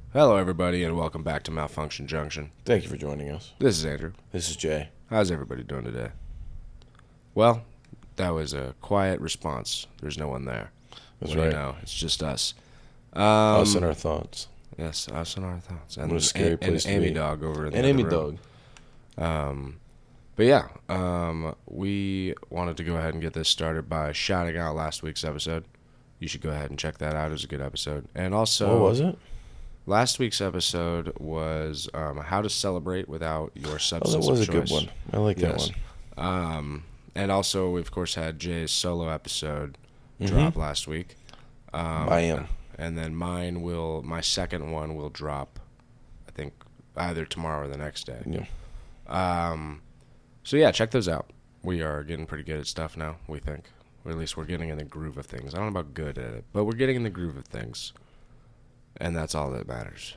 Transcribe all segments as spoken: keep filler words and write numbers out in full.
Hello, everybody, and welcome back to Malfunction Junction. Thank you for joining us. This is Andrew. This is Jay. How's everybody doing today? Well, that was a quiet response. There's no one there. That's What do right. you know? It's just us. Um, us and our thoughts. Yes, us and our thoughts. And What a scary and, place and to Amy be. Dog over in the And other Amy room. Dog. Um, but yeah, um, we wanted to go ahead and get this started by shouting out last week's episode. You should go ahead and check that out. It was a good episode. And also, What was it? last week's episode was um, how to celebrate without your Oh, substance that was a of choice. good one. I like Yes. that one. Um, and also, we, of course, had Jay's solo episode Mhm. drop last week. Um, I am. And then mine will, my second one will drop, I think, either tomorrow or the next day. Yeah. Um, so, yeah, check those out. We are getting pretty good at stuff now, we think. Or at least we're getting in the groove of things. I don't know about good at it, but we're getting in the groove of things. And that's all that matters.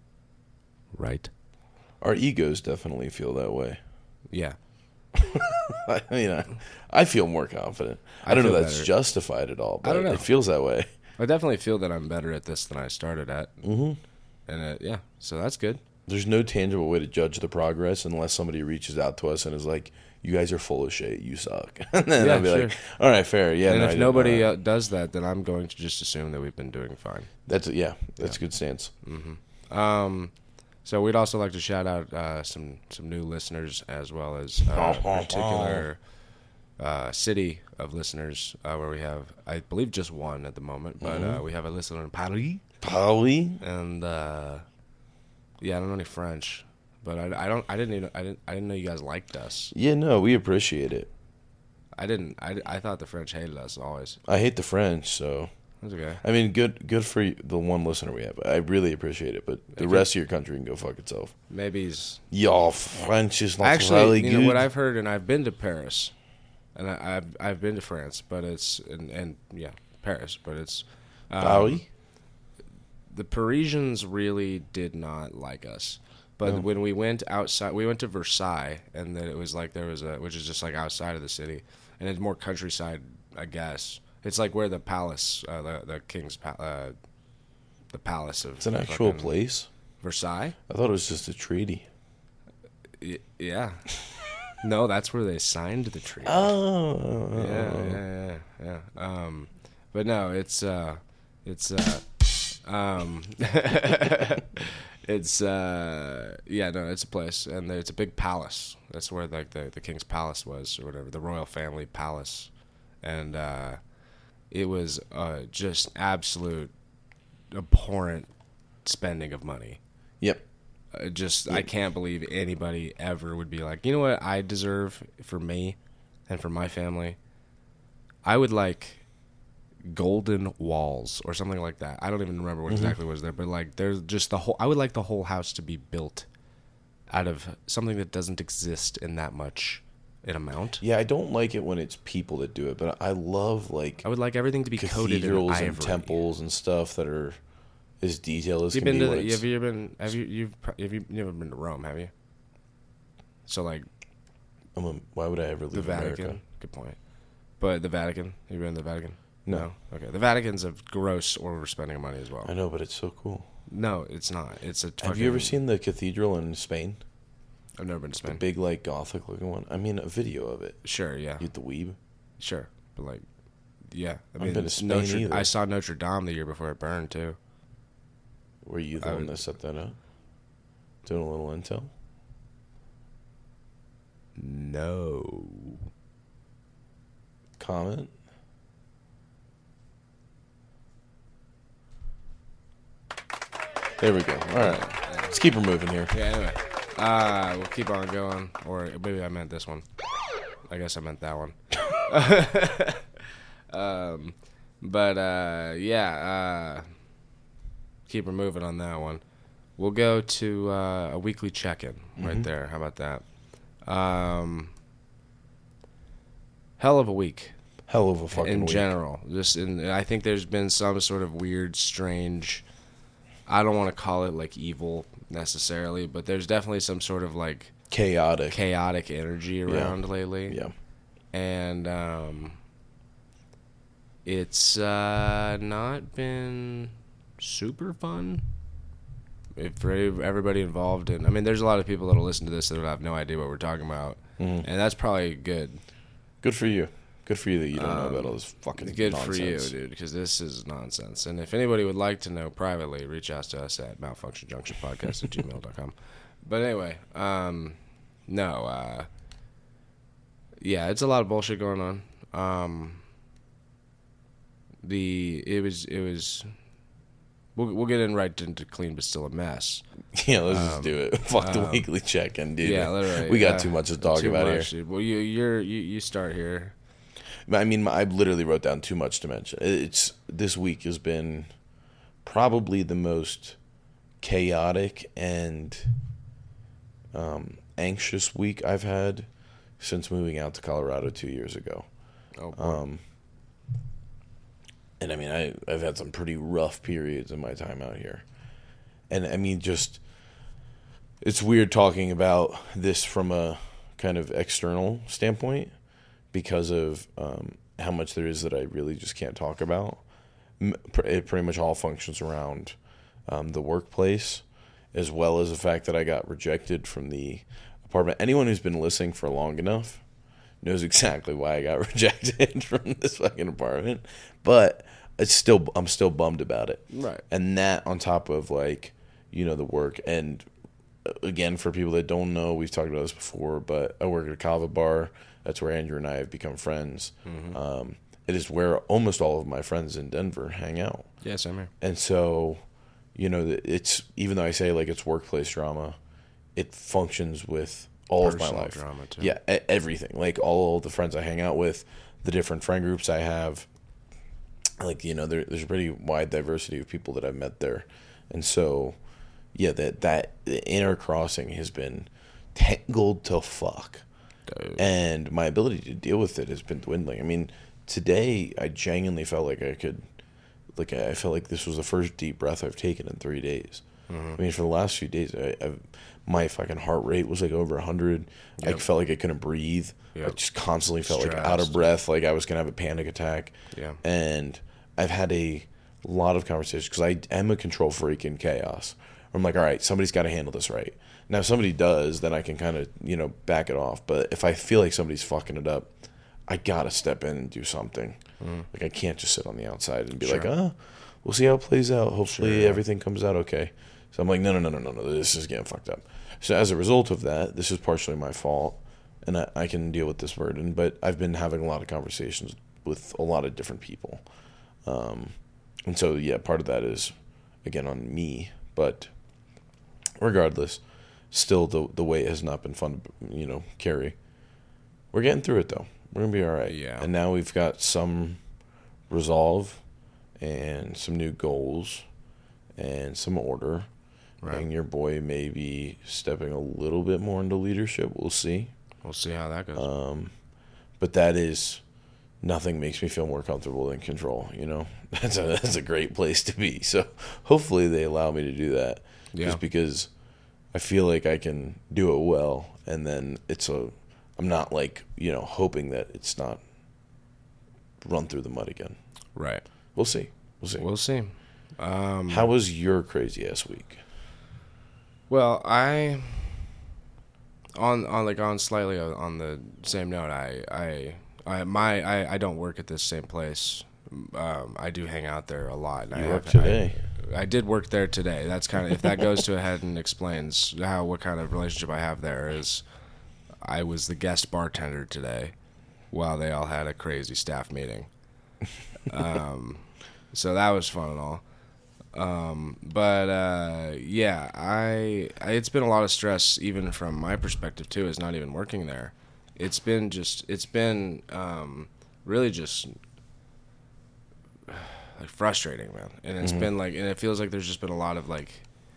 Right? Our egos definitely feel that way. Yeah. I mean, I, I feel more confident. I, I don't know feel if that's better. justified at all, I but don't know. it feels that way. I definitely feel that I'm better at this than I started at. hmm And, uh, yeah, so that's good. There's no tangible way to judge the progress unless somebody reaches out to us and is like, you guys are full of shit. You suck. And then Yeah, I'll be sure. like, all right, fair. Yeah. and no, I if didn't nobody know uh, does that, then I'm going to just assume that we've been doing fine. that. That's, yeah, that's Yeah. a good stance. hmm Um, so we'd also like to shout out uh, some some new listeners as well as uh, a particular uh, city of listeners uh, where we have, I believe, just one at the moment, but uh, we have a listener in Paris, Polly? and uh, yeah, I don't know any French, but I, I don't I didn't even, I didn't I didn't know you guys liked us. Yeah, no, we appreciate it. I didn't I, I thought the French hated us always. I hate the French, so That's okay. I mean, good, good for you- the one listener we have. I really appreciate it, but the If rest of your country can go fuck itself. Maybe he's Y'all French is not actually, really you good. know what I've heard, and I've been to Paris, and I, I've I've been to France, but it's and, and yeah, Paris, but it's um, Paris? the Parisians really did not like us. But No. when we went outside, we went to Versailles, and then it was like there was a, which is just like outside of the city, and it's more countryside, I guess. It's like where the palace, uh, the the king's, pa- uh, the palace of It's an actual fucking place. Versailles. I thought it was just a treaty. Y- yeah. No, that's where they signed the treaty. Oh, Yeah, yeah, yeah, yeah. Um, but no, it's uh, it's uh, um, it's uh, yeah, no, it's a place, and it's a big palace. That's where like the the king's palace was, or whatever, the royal family palace, and uh, it was uh, just absolute abhorrent spending of money. Yep. Uh, just I can't believe anybody ever would be like, you know what I deserve for me and for my family? I would like golden walls or something like that. I don't even remember what exactly was there, but like there's just the whole I would like the whole house to be built out of something that doesn't exist in that much an amount. Yeah, I don't like it when it's people that do it, but I love like I would like everything to be coated in cathedrals ivory. and temples and stuff that are as detailed as You've can been be. to when the, it's- have you ever been have you you've pro- have you never been to Rome, have you? So like I'm a, why would I ever the leave Vatican. America? Good point. But the Vatican, have you been to the Vatican? No. Okay. The Vatican's a gross overspending of money as well. I know, but it's so cool. No, it's not. It's a. Have you ever fucking- seen the cathedral in Spain? I've never been to The Spain. big, like, gothic looking one? I mean, a video of it. Sure, yeah, You get the weeb. sure, but like, yeah. I I've mean, been to Spain Notre, either. I saw Notre Dame the year before it burned too. Were you the I one would- that set that up? Doing a little intel? No. Comment? There we go. All right. Let's keep her moving here. Yeah. Anyway, uh, we'll keep on going. Or maybe I meant this one. I guess I meant that one. um, but uh, yeah. Uh, keep her moving on that one. We'll go to uh, a weekly check-in right Mhm. there. How about that? Um, hell of a week Hell of a fucking in week. general. Just in, I think there's been some sort of weird, strange. I don't want to call it like evil necessarily, but there's definitely some sort of like Chaotic. chaotic energy around lately. Yeah. And um, it's uh, not been super fun. if for everybody involved, and I mean, there's a lot of people that'll listen to this that have no idea what we're talking about, mm-hmm. and that's probably good. Good for you. Good for you that you don't um, know about all this fucking good nonsense. Good for you, dude, because this is nonsense. And if anybody would like to know privately, reach out to us at malfunctionjunctionpodcast at gmail dot com. But anyway, um, no, uh, yeah, it's a lot of bullshit going on. Um, the it was it was. We'll we'll get in right into clean but still a mess. Yeah, let's um, just do it. Fuck the um, weekly check-in, dude. Yeah, literally. We got uh, too much to talk about much, here. Dude. Well, you you're you, you start here. I mean, I literally wrote down too much to mention. It's this week has been probably the most chaotic and um, anxious week I've had since moving out to Colorado two years ago. Oh, boy. Um, and I mean, I I've had some pretty rough periods in my time out here, and I mean, just it's weird talking about this from a kind of external standpoint. Because of um, how much there is that I really just can't talk about. It pretty much all functions around um, the workplace, as well as the fact that I got rejected from the apartment. Anyone who's been listening for long enough knows exactly why I got rejected from this fucking apartment. But it's still, I'm still bummed about it. Right. And that on top of, like, you know, the work. And again, for people that don't know, we've talked about this before, but I work at a Kava bar. That's where Andrew and I have become friends. Mm-hmm. Um, it is where almost all of my friends in Denver hang out. Yes, I'm here. And so, you know, it's even though I say like it's workplace drama, it functions with all Personal of my life. Drama too. Yeah, everything. Like all the friends I hang out with, the different friend groups I have. Like, you know, there, there's a pretty wide diversity of people that I've met there, and so, yeah, that that the inner crossing has been tangled to fuck. And my ability to deal with it has been dwindling. I mean, today I genuinely felt like I could, like I felt like this was the first deep breath I've taken in three days. Mm-hmm. I mean, for the last few days, I, I've, my fucking heart rate was like over one hundred. Yep. I felt like I couldn't breathe. Yep. I just constantly felt Stressed. like out of breath, like I was going to have a panic attack. Yeah. And I've had a lot of conversations because I am a control freak in chaos. I'm like, all right, somebody's got to handle this right. Now, if somebody does, then I can kind of, you know, back it off. But if I feel like somebody's fucking it up, I got to step in and do something. Mm. Like, I can't just sit on the outside and be sure. like, oh, we'll see how it plays out. Hopefully sure. everything comes out okay. So I'm like, no, no, no, no, no, no, this is getting fucked up. So as a result of that, this is partially my fault, and I, I can deal with this burden. But I've been having a lot of conversations with a lot of different people. Um, and so, yeah, part of that is, again, on me. But regardless, still the the weight has not been fun to, you know, carry. We're getting through it, though. We're going to be all right. Yeah. And now we've got some resolve and some new goals and some order. Right. And your boy may be stepping a little bit more into leadership. We'll see. We'll see how that goes. Um, but that is, nothing makes me feel more comfortable than control, you know? That's a, that's a great place to be. So hopefully they allow me to do that. Yeah. Just because I feel like I can do it well, and then it's a, I'm not like, you know, hoping that it's not run through the mud again. Right. We'll see. We'll see. We'll see. Um, How was your crazy ass week? Well, I on on like on slightly on the same note. I I, I my I, I don't work at this same place. Um, I do hang out there a lot. And you I work have, today. I, I did work there today. That's kind of if that goes to ahead and explains how what kind of relationship I have there is. I was the guest bartender today, while they all had a crazy staff meeting. Um, so that was fun and all. Um, but uh, yeah, I, I it's been a lot of stress even from my perspective too. Is not even working there. It's been just it's been um, really just like frustrating, man. And it's mm-hmm. been like and it feels like there's just been a lot of like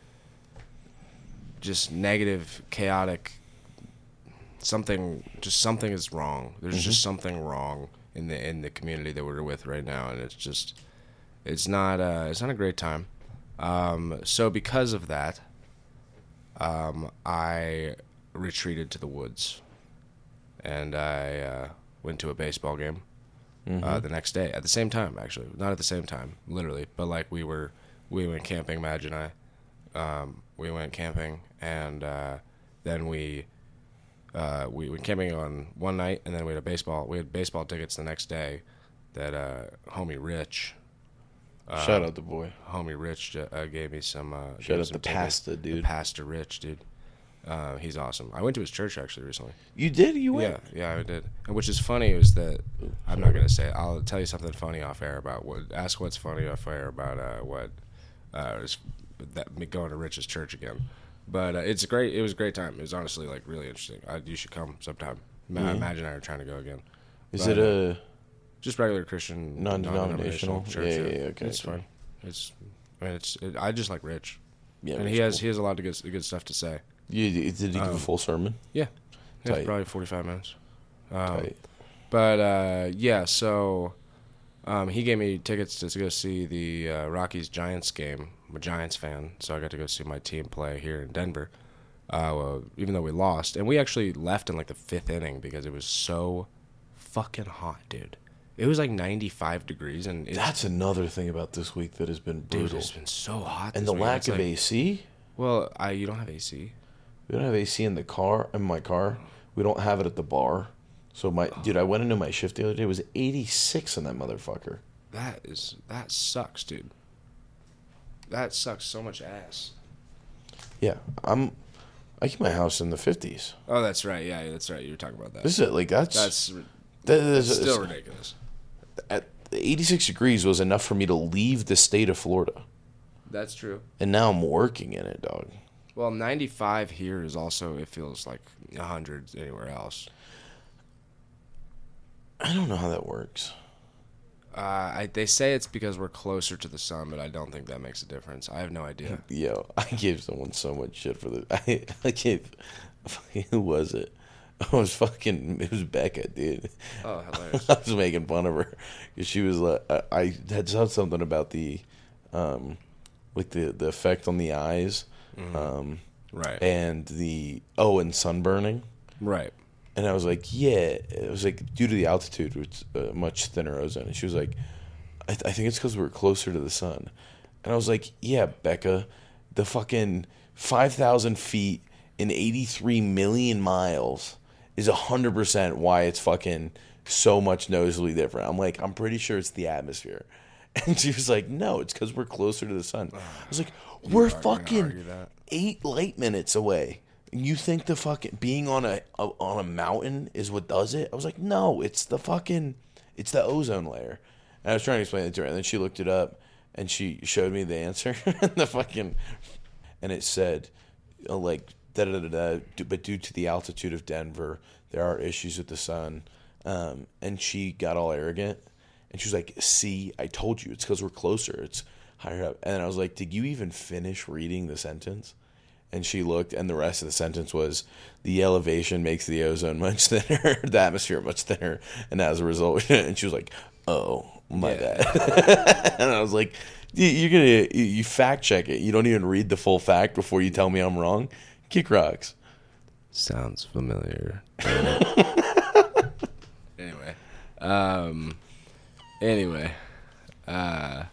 just negative, chaotic. Something, just something is wrong. There's mm-hmm. just something wrong in the in the community that we're with right now, and it's just, it's not, uh, it's not a great time. Um, so because of that, um, I retreated to the woods, and I uh, went to a baseball game mm-hmm. uh, the next day at the same time. Actually, not at the same time, literally, but like we were, we went camping, Madge and I, Um, we went camping, and uh, then we uh, we went camping on one night, and then we had a baseball. We had baseball tickets the next day. That uh, homie Rich. Uh, Shout out the boy. Homie Rich uh, gave me some. Uh, Shout out some the tickets. pasta, dude. The Pastor Rich, dude. Uh, he's awesome. I went to his church actually recently. You did? You went? Yeah, yeah, I did. And which is funny is that I'm not gonna say it. I'll tell you something funny off air about what. Ask what's funny off air about uh, what uh, is that me going to Rich's church again. But uh, it's a great. It was a great time. It was honestly like really interesting. I, you should come sometime. Ma- Mm-hmm. Imagine I were trying to go again. Is But, it a just regular Christian non-denominational? church? Yeah, yeah, yeah, okay. It's fun. It's. I mean, it's. It, I just like Rich, Yeah, and Rich he has cool. he has a lot of good good stuff to say. You, did he give Um, a full sermon? Yeah, yeah, Tight. probably forty-five minutes. Um, Tight. But uh, yeah, so um, he gave me tickets to, to go see the uh, Rockies Giants game. I'm a Giants fan, so I got to go see my team play here in Denver. Uh, well, even though we lost, and we actually left in like the fifth inning because it was so fucking hot, dude. It was like ninety-five degrees, and it's, That's another thing about this week that has been brutal. dude, it's been so hot. and this the week. lack It's of like, A C. Well, I you don't have A C. We don't have A C in the car, in my car. We don't have it at the bar. So my dude, I went into my shift the other day. It was eighty-six in that motherfucker. That is that sucks, dude. That sucks so much ass. Yeah, I'm. I keep my house in the fifties. Oh, that's right. Yeah, that's right. You were talking about that. This is like that's That's that is It's still ridiculous. At eighty-six degrees was enough for me to leave the state of Florida, That's true. and now I'm working in it, dog. Well, ninety-five here is also, it feels like one hundred anywhere else. I don't know how that works. Uh, I, they say it's because we're closer to the sun, but I don't think that makes a difference. I have no idea. Yo, I gave someone so much shit for the. I, I gave. Who was it? I was fucking. It was Becca, dude. Oh, hilarious. I was making fun of her because she was like, I, I had said something about the, um, like the the effect on the eyes, Mm-hmm. um, Right. and the oh, and sunburning. Right. And I was like, yeah. It was like due to the altitude, it's uh, much thinner ozone. And she was like, I, th- I think it's because we're closer to the sun. And I was like, yeah, Becca, the fucking five thousand feet in eighty-three million miles is one hundred percent why it's fucking so much noticeably different. I'm like, I'm pretty sure it's the atmosphere. And she was like, no, it's because we're closer to the sun. I was like, we're are gonna fucking argue that. eight light minutes away. You think the fucking being on a, a on a mountain is what does it? I was like, no, it's the fucking, it's the ozone layer. And I was trying to explain it to her, and then she looked it up, and she showed me the answer, the fucking, and it said, uh, like da da da da. But due to the altitude of Denver, there are issues with the sun. Um, and she got all arrogant, and she was like, "See, I told you, it's because we're closer. It's higher up." And I was like, "Did you even finish reading the sentence?" And she looked, and the rest of the sentence was, the elevation makes the ozone much thinner, the atmosphere much thinner, and as a result, and she was like, oh, my Yeah. bad. And I was like, you- you're going to, you fact check it. You don't even read the full fact before you tell me I'm wrong. Kick rocks. Sounds familiar. Anyway. Um, anyway. Uh,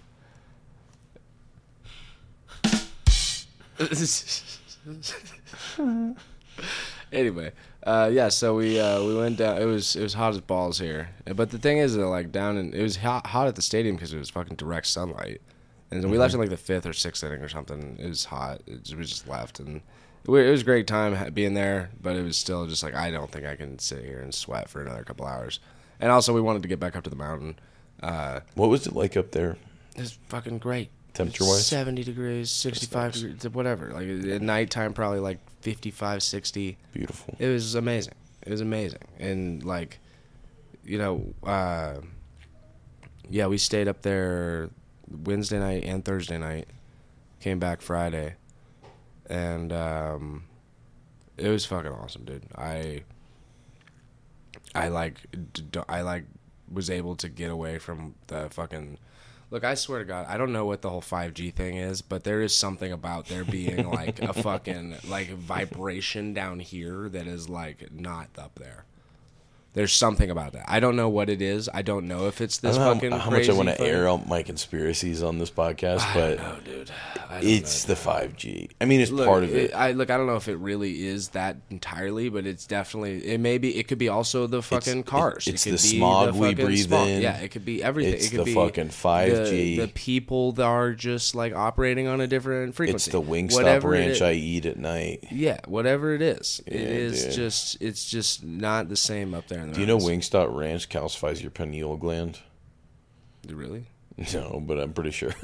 anyway, uh, yeah. So we uh, we went down. It was it was hot as balls here. But the thing is, that, like down in it was hot, hot at the stadium because it was fucking direct sunlight. And we left in like the fifth or sixth inning or something. It was hot. It, we just left, and it was a great time ha- being there. But it was still just like, I don't think I can sit here and sweat for another couple hours. And also, we wanted to get back up to the mountain. Uh, What was it like up there? it was fucking great. Temperature-wise? seventy degrees, sixty-five nice. degrees, whatever. Like at nighttime, probably like fifty-five, sixty. Beautiful. It was amazing. It was amazing. And like, you know, uh, yeah, we stayed up there Wednesday night and Thursday night. Came back Friday, and um, it was fucking awesome, dude. I, I like, d- d- I like, was able to get away from the fucking. Look, I swear to God, I don't know what the whole five G thing is, but there is something about there being like a fucking like vibration down here that is like not up there. There's something about that. I don't know what it is. I don't know if it's this I don't fucking know how, how crazy much I want to fucking- air out my conspiracies on this podcast, I but don't know, dude. I don't it's know. the five G. I mean, it's Look, part of it. I look. I don't know if it really is that entirely, but it's definitely. It may be. It could be also the fucking it- cars. it's it could the be smog we fucking breathe smog. in. Yeah, it could be everything. It's it could the be fucking five G. The, the people that are just like operating on a different frequency. It's the Wingstop Whatever it ranch is. I eat at night. Yeah, whatever it is, it Yeah, is dude. just. It's just not the same up there in the Do you know mountains. Wingstop ranch calcifies your pineal gland? Really? No, but I'm pretty sure.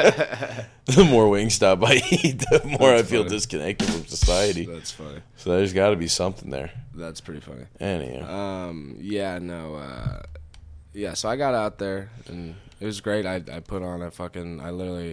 The more Wingstop I eat, the more That's I feel funny. disconnected from society. That's funny. So there's got to be something there. That's pretty funny. Anyhow, Um. Yeah. No. Uh. Yeah. So I got out there and it was great. I I put on a fucking. I literally.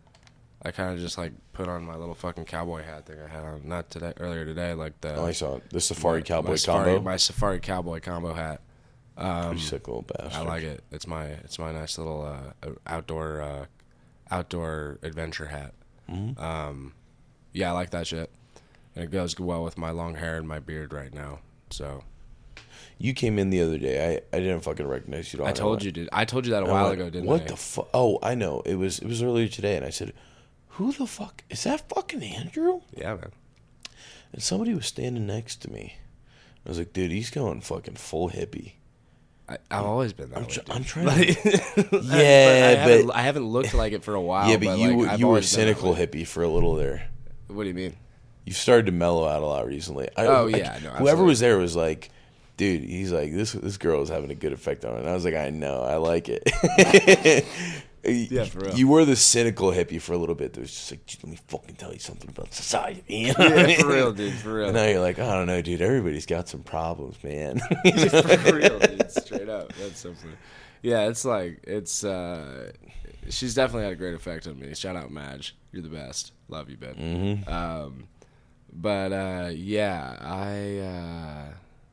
I kind of just like put on my little fucking cowboy hat thing I had on. Not today. Earlier today. Like the. oh, I saw it. The Safari my- Cowboy my safari, combo. My safari cowboy combo hat. Um, Pretty sick little bastard. I like it. It's my it's my nice little uh, outdoor uh, outdoor adventure hat. Mhm. Um, yeah, I like that shit. And it goes well with my long hair and my beard right now. So You came in the other day. I, I didn't fucking recognize you. I told you, dude. I told you that a while ago, didn't what I? the fuck? Oh, I know. It was it was earlier today, and I said, "Who the fuck is that? Fucking Andrew?" Yeah, man. And somebody was standing next to me. I was like, "Dude, he's going fucking full hippie." I, I've always been that I'm, way. tr- dude. I'm trying Like- to. I Yeah, haven't, but I haven't looked like it for a while. yeah, but, but you like, I've you were always been that cynical way. hippie for a little there. What do you mean? You've started to mellow out a lot recently. I, Oh, I- yeah, no, whoever absolutely. was there was like, dude, he's like, this this girl is having a good effect on her. And I was like, I know, I like it. Yeah, for real. You were the cynical hippie for a little bit. That was just like, let me fucking tell you something about society. You know what I Yeah, mean? for real, dude. For real. And now you're like, I don't know, dude. Everybody's got some problems, man. For real, dude. Straight up. That's so funny. Yeah, it's like it's. uh She's definitely had a great effect on me. Shout out, Madge. You're the best. Love you, Ben. Mm-hmm. Um, but uh, yeah, I uh,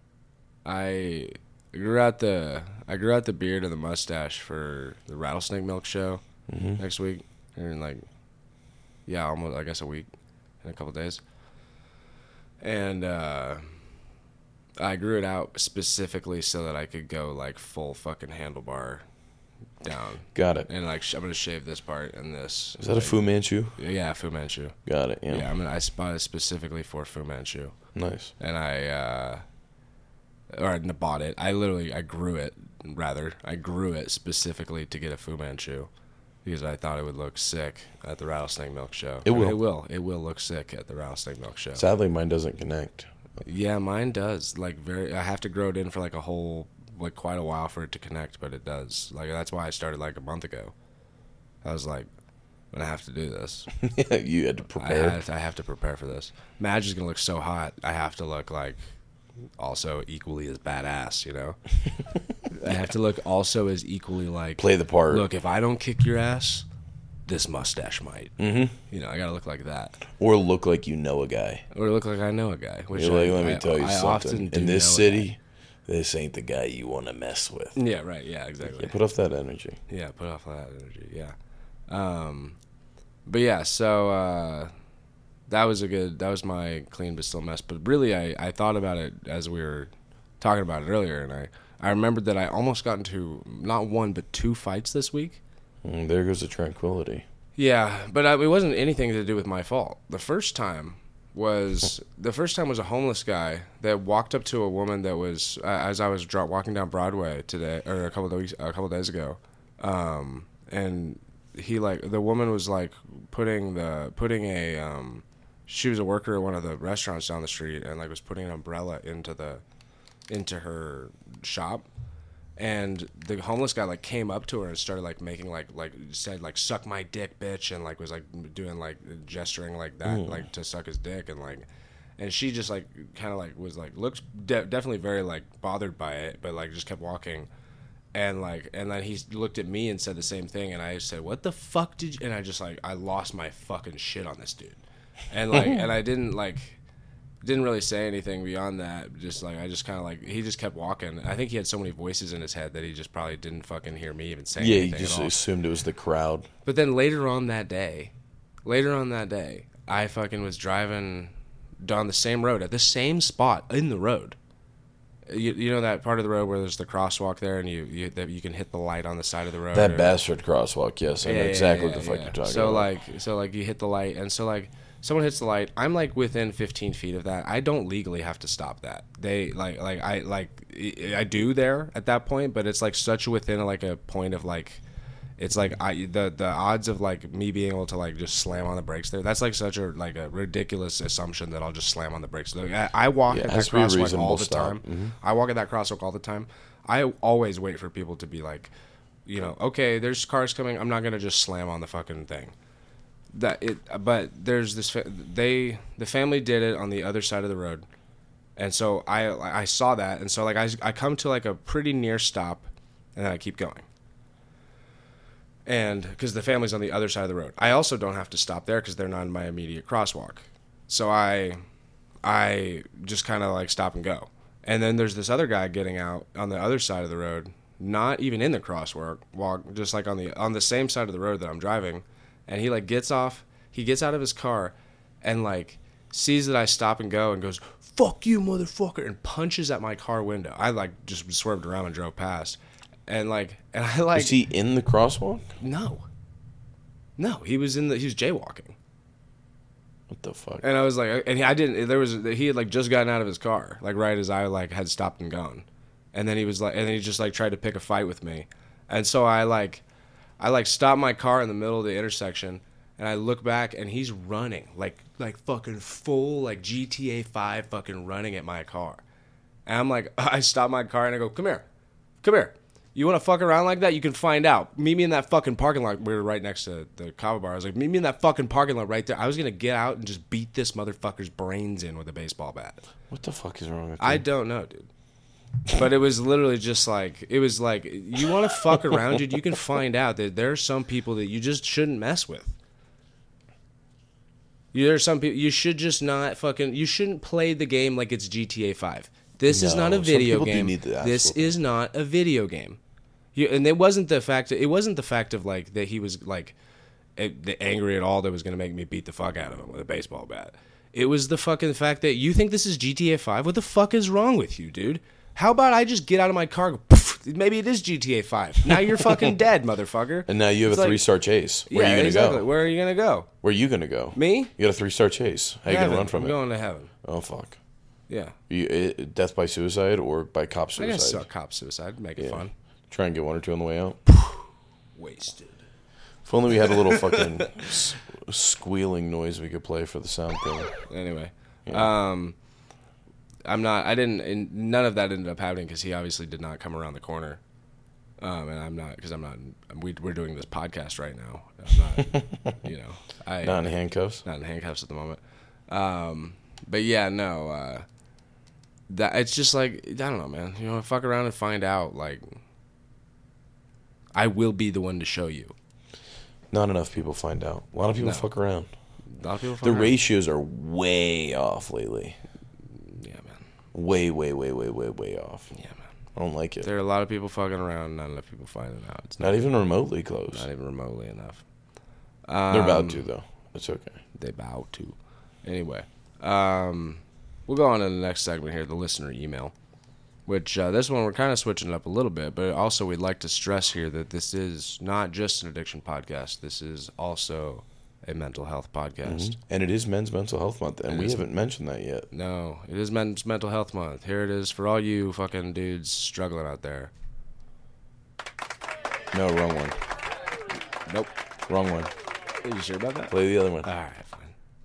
I grew out the I grew out the beard and the mustache for the Rattlesnake Milk show Mm-hmm. next week, or in like yeah, almost I guess a week in a couple days, and uh, I grew it out specifically so that I could go like full fucking handlebar down, Got it. and like sh- I'm gonna shave this part and this. Is that a like, Fu Manchu? Yeah, Fu Manchu. Got it. Yeah, Yeah. I mean, I bought it specifically for Fu Manchu, Nice. and I, uh, or I bought it. I literally, I grew it. Rather, I grew it specifically to get a Fu Manchu because I thought it would look sick at the Rattlesnake Milk show. It And will. It will. It will look sick at the Rattlesnake Milk show. Sadly, mine doesn't connect. Yeah, mine does. Like very, I have to grow it in for like a whole, like quite a while for it to connect, but it does. Like that's why I started like a month ago. I was like, I'm gonna have to do this. You had to I prepare. have, I have to prepare for this. Madge is gonna look so hot. I have to look like also equally as badass. You know, I have to look also as equally like Play the part. Look, if I don't kick your ass, this mustache might. Mm-hmm. You know, I gotta look like that, Or look like you know a guy. or look like I know a guy. Which You're like, I, let me I- tell you I often something. do In this know a city, this ain't the guy you want to mess with. guy. Yeah. Right. Yeah. Exactly. Yeah, put off that energy. Yeah, put off that energy. Yeah. Um, but yeah, so uh, that was a good. That was my clean but still mess. But really, I, I thought about it as we were talking about it earlier, and I I remembered that I almost got into not one but two fights this week. Mm, there goes the tranquility. Yeah, but I, it wasn't anything to do with my fault. The first time was the first time was a homeless guy that walked up to a woman that was uh, as I was dro- walking down Broadway today or a couple of weeks a couple of days ago, um, and he like the woman was like putting the putting a um, she was a worker at one of the restaurants down the street and like was putting an umbrella into the into her shop. And the homeless guy like came up to her and started like making like like said like suck my dick, bitch, and like was like doing like gesturing like that Mm. like to suck his dick and like, and she just like kind of like was like looked de- definitely very like bothered by it, but like just kept walking, and like and then he looked at me and said the same thing, and I said what the fuck did you? And I just like I lost my fucking shit on this dude, and like and I didn't like. Didn't really say anything beyond that. Just like I just kind of like he just kept walking. I think he had so many voices in his head that he just probably didn't fucking hear me even say Yeah, you anything just at all. assumed it was the crowd. But then later on that day, later on that day, I fucking was driving down the same road at the same spot in the road, You, you know that part of the road where there's the crosswalk there, and you you that you can hit the light on the side of the road. That or, bastard crosswalk. Yes, I know Yeah, yeah, exactly yeah, what the fuck yeah. you're talking so about. like so like you hit the light, and so like someone hits the light. I'm like within fifteen feet of that. I don't legally have to stop that. They like like I like I do there at that point, but it's like such within like a point of like. It's like I the the odds of like me being able to like just slam on the brakes there. That's like such a like a ridiculous assumption that I'll just slam on the brakes. Like, I, I walk Yeah, it at has that to be a crosswalk all reasonable the stop. time. Mhm. I walk at that crosswalk all the time. I always wait for people to be like, you know, okay, there's cars coming. I'm not gonna just slam on the fucking thing. That it, but there's this. Fa- they the family did it on the other side of the road, and so I I saw that, and so like I I come to like a pretty near stop, and then I keep going. And because the family's on the other side of the road, I also don't have to stop there because they're not in my immediate crosswalk. So I, I just kind of like stop and go. And then there's this other guy getting out on the other side of the road, not even in the crosswalk, walk just like on the on the same side of the road that I'm driving. And he like gets off, he gets out of his car, and like sees that I stop and go and goes, "Fuck you, motherfucker!" and punches at my car window. I like just swerved around and drove past. And like, and I like. Was he in the crosswalk? No. No, he was in the. He was jaywalking. What the fuck? And I was like, and he, I didn't. There was he had like just gotten out of his car, like right as I like had stopped and gone, and then he was like, and then he just like tried to pick a fight with me, and so I like, I like stopped my car in the middle of the intersection, and I look back, and he's running like like fucking full like G T A five fucking running at my car, and I'm like, I stop my car and I go, come here, come here. You want to fuck around like that? You can find out. Meet me in that fucking parking lot. We were right next to the Cava Bar. I was like, meet me in that fucking parking lot right there. I was going to get out and just beat this motherfucker's brains in with a baseball bat. What the fuck is wrong with you? I don't know, dude. But it was literally just like, it was like, you want to fuck around, dude? You can find out that there are some people that you just shouldn't mess with. There are some people, you should just not fucking, you shouldn't play the game like it's G T A five. This is No, not a some video people do game. need the ass This whooping. is not a video game. You, and it wasn't the fact. It wasn't the fact of like that he was like it, angry at all that was going to make me beat the fuck out of him with a baseball bat. It was the fucking fact that you think this is G T A five. What the fuck is wrong with you, dude? How about I just get out of my car? And go, poof, maybe it is G T A five. Now you're fucking dead, motherfucker. And now you have It's a like- three-star chase. Where yeah, are you gonna exactly. go? Where are you gonna go? Where are you gonna go? Me? You got a three-star chase. How you Heaven. gonna run from I'm it? going to heaven. Oh fuck. Yeah. You, it, death by suicide or by cop I guess suicide? uh, cop suicide. Make it Yeah. fun. Try and get one or two on the way out. Wasted. If only we had a little fucking s- squealing noise we could play for the sound thing. Anyway, Yeah. um, I'm not. I didn't. And none of that ended up happening because he obviously did not come around the corner. Um, and I'm not because I'm not. We, we're doing this podcast right now. I'm not. You know, I Not in handcuffs. not in handcuffs at the moment. Um, but yeah, no. Uh, that it's just like I don't know, man. You know, fuck around and find out. Like, I will be the one to show you. Not enough people find out. A lot of people No. fuck around. A lot of people. Fuck The around. ratios are way off lately. Yeah, man. Way, way, way, way, way, way off. Yeah, man. I don't like it. There are a lot of people fucking around. Not enough people finding out. It's Not even remotely close. Not even remotely enough. They're about Um, to though. It's okay. They bow to. Anyway, um, we'll go on to the next segment here, the listener email. Which uh, this one we're kind of switching it up a little bit, but also we'd like to stress here that this is not just an addiction podcast. This is also a mental health podcast. Mhm. And it is Men's Mental Health Month, and It we is. haven't mentioned that yet. No, it is Men's Mental Health Month. Here it is for all you fucking dudes struggling out there. No, wrong one. Nope. Wrong one. Are you sure about that? Play the other one. All right, fine.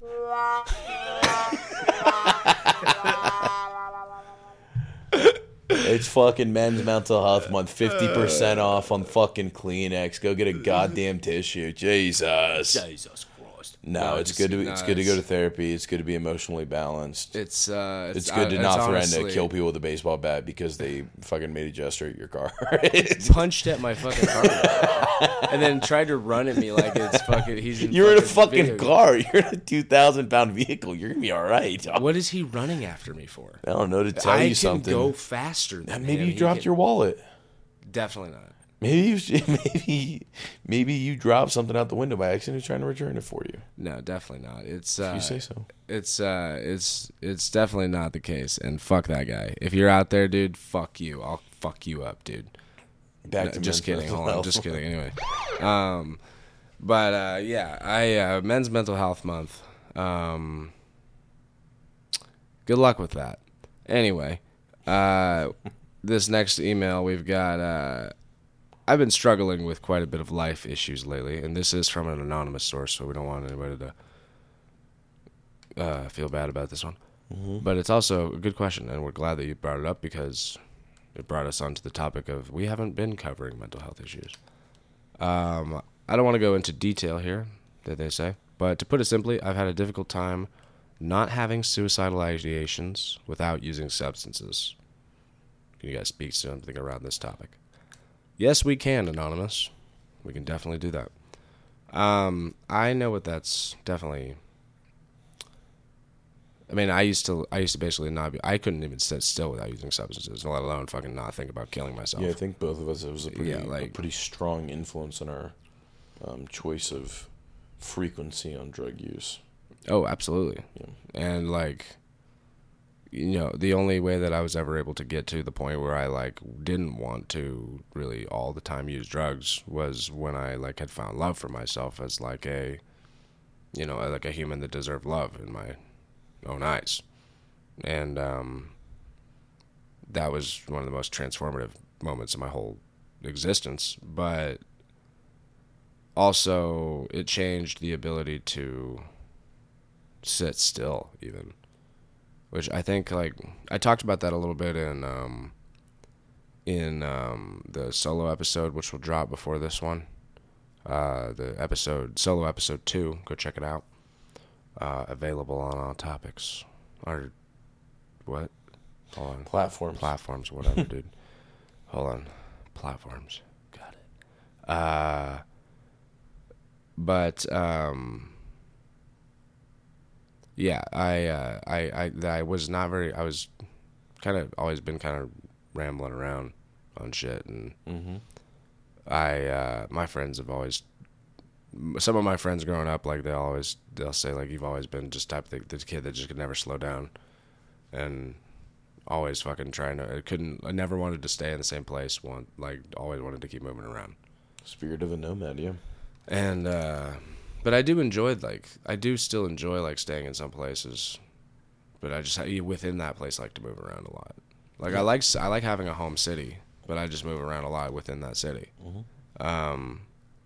It's fucking Men's Mental Health Month. fifty percent off on fucking Kleenex. Go get a goddamn tissue. Jesus. Jesus Christ. No, No, it's it's- good to no, it's good to go it's- to therapy. It's good to be emotionally balanced. It's uh, it's, It's good to uh, not it's threaten honestly- to kill people with a baseball bat because they fucking made a gesture at your car. punched at my fucking car and then tried to run at me like it's fucking he's in You're in a video fucking game. car. You're in a two thousand pound vehicle. You're gonna be all right. What is he running after me for? I don't know to tell I you can something. go faster than Maybe him. you He dropped can- your wallet. Definitely not. Maybe you should, maybe maybe you dropped something out the window by accident. Who's trying to return it for you? No, definitely not. It's uh, You say so. It's uh, it's it's definitely not the case. And fuck that guy. If you're out there, dude, fuck you. I'll fuck you up, dude. Back No, to just men's kidding. mental Hold on, health. just kidding. Anyway, um, but uh, yeah, I uh, Men's Mental Health Month. Um, good luck with that. Anyway, uh, this next email we've got. Uh, I've been struggling with quite a bit of life issues lately, and this is from an anonymous source, so we don't want anybody to uh, feel bad about this one. Mm-hmm. But it's also a good question, and we're glad that you brought it up because it brought us onto the topic of we haven't been covering mental health issues. Um, I don't want to go into detail here, that they say, but to put it simply, I've had a difficult time not having suicidal ideations without using substances. Can you guys speak something around this topic? Yes, we can, Anonymous. We can definitely do that. Um, I know what that's definitely. I mean, I used to, I used to basically not be. I couldn't even sit still without using substances, let alone fucking not think about killing myself. Yeah, I think both of us. It was a pretty, Yeah, like- a pretty strong influence in our um, choice of frequency on drug use. Oh, absolutely. Yeah. And like, you know, the only way that I was ever able to get to the point where I like didn't want to really all the time use drugs was when I like had found love for myself as like a, you know, like a human that deserved love in my own eyes. And um, that was one of the most transformative moments of my whole existence. But also, it changed the ability to sit still, even. Which I think, like, I talked about that a little bit in um, in um, the solo episode, which will drop before this one. Uh, the episode, solo episode two, go check it out. Uh, available on all topics. Or, what? Hold on. Platforms. Platforms, whatever, dude. Hold on. Platforms. Got it. Uh, but, um... Yeah, I, uh, I, I, I was not very. I was kind of always been kind of rambling around on shit, and Mm-hmm. I, uh, my friends have always. Some of my friends growing up, like they always, they'll say like you've always been just type of the, the kid that just could never slow down, and always fucking trying to. I couldn't. I never wanted to stay in the same place. Want like always wanted to keep moving around. Spirit of a nomad, yeah. And. uh But I do enjoy, like, I do still enjoy, like, staying in some places. But I just, within that place, like to move around a lot. Like, I like I like having a home city, but I just move around a lot within that city. Mm-hmm. Um,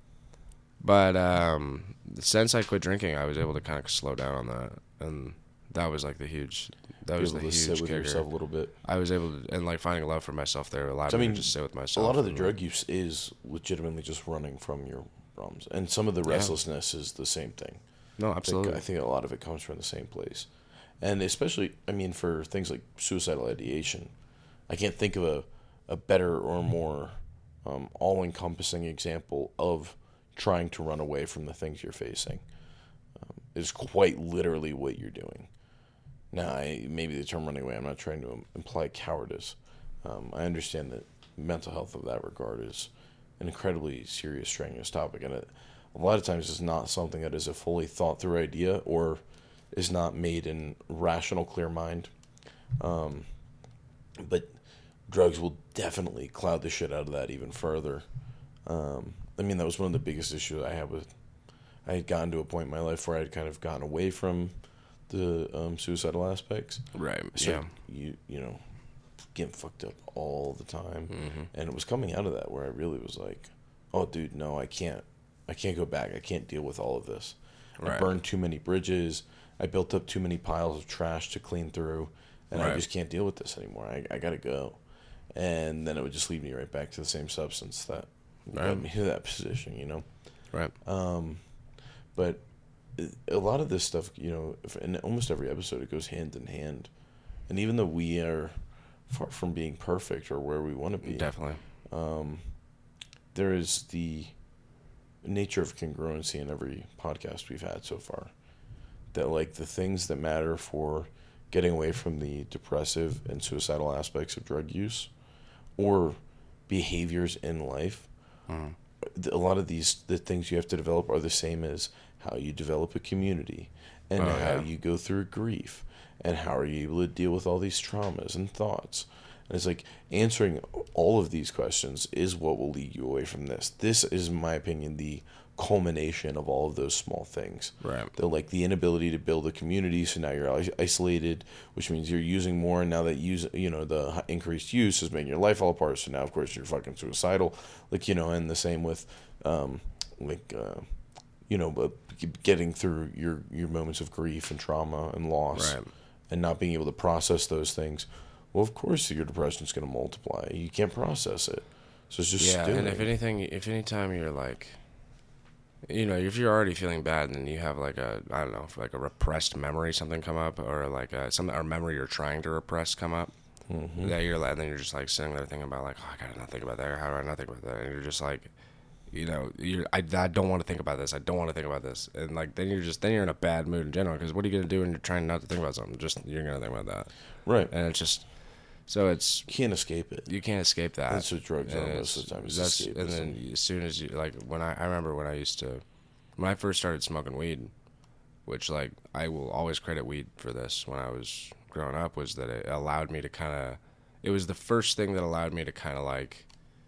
but um, since I quit drinking, I was able to kind of slow down on that. And that was, like, the huge, that Be was able the to huge sit with kicker. yourself a little bit. I was able to, and, like, finding love for myself there allowed So, I me mean, to just sit with A myself. lot of the and, drug use is legitimately just running from your problems, and some of the Yeah. restlessness is the same thing. No, I think, absolutely. I think a lot of it comes from the same place, and especially, I mean, for things like suicidal ideation, I can't think of a, a better or more um, all-encompassing example of trying to run away from the things you're facing. Um, it's quite literally what you're doing. Now, I, maybe the term running away, I'm not trying to imply cowardice. Um, I understand that mental health of that regard is an incredibly serious, strenuous topic, and it, a lot of times it's not something that is a fully thought through idea or is not made in rational, clear mind. Um, but drugs will definitely cloud the shit out of that even further. Um, I mean, that was one of the biggest issues I had with. I had gotten to a point in my life where I had kind of gotten away from the um, suicidal aspects. Right. So Yeah. you you know, getting fucked up all the time, Mm-hmm. and it was coming out of that where I really was like, oh, dude, no, I can't. I can't go back. I can't deal with all of this. I Right. burned too many bridges. I built up too many piles of trash to clean through, and I Right. just can't deal with this anymore. I, I got to go. And then it would just lead me right back to the same substance that Right. got me to that position, you know? Right. Um, but a lot of this stuff, you know, in almost every episode, it goes hand in hand. And even though we are far from being perfect or where we want to be, Definitely. um, there is the nature of congruency in every podcast we've had so far. That, like, the things that matter for getting away from the depressive and suicidal aspects of drug use or behaviors in life Mm. A lot of these the things you have to develop are the same as how you develop a community and Oh, how yeah. you go through grief and how are you able to deal with all these traumas and thoughts. And it's like answering all of these questions is what will lead you away from this. This is, in my opinion, the culmination of all of those small things. Right. The like the inability to build a community, so now you're is- isolated, which means you're using more, and now that use you know the h- increased use has made your life fall apart. So now, of course, you're fucking suicidal. Like you know, and the same with, um, like uh, you know, but getting through your your moments of grief and trauma and loss, Right. and not being able to process those things. Well, of course, your depression's going to multiply. You can't process it, so it's just Yeah, stewing. and if anything, if anytime you're like, you know, if you're already feeling bad and you have like a, I don't know, like a repressed memory, something come up, or like a, some or memory you're trying to repress come up, Mm-hmm. that you're like, and then you're just like sitting there thinking about like, oh, I gotta not think about that. Or how do I not think about that? And you're just like, you know, you're, I, I don't want to think about this. I don't want to think about this. And like, then you're just, then you're in a bad mood in general. Because what are you gonna do when you're trying not to think about something? Just you're gonna think about that, Right. and it's just, so it's You can't escape it. you can't escape that. That's what drugs And are most it's- of the time. Is That's escapism. and then as soon as you like when I I remember when I used to when I first started smoking weed, which like I will always credit weed for this when I was growing up, was that it allowed me to kind of it was the first thing that allowed me to kind of like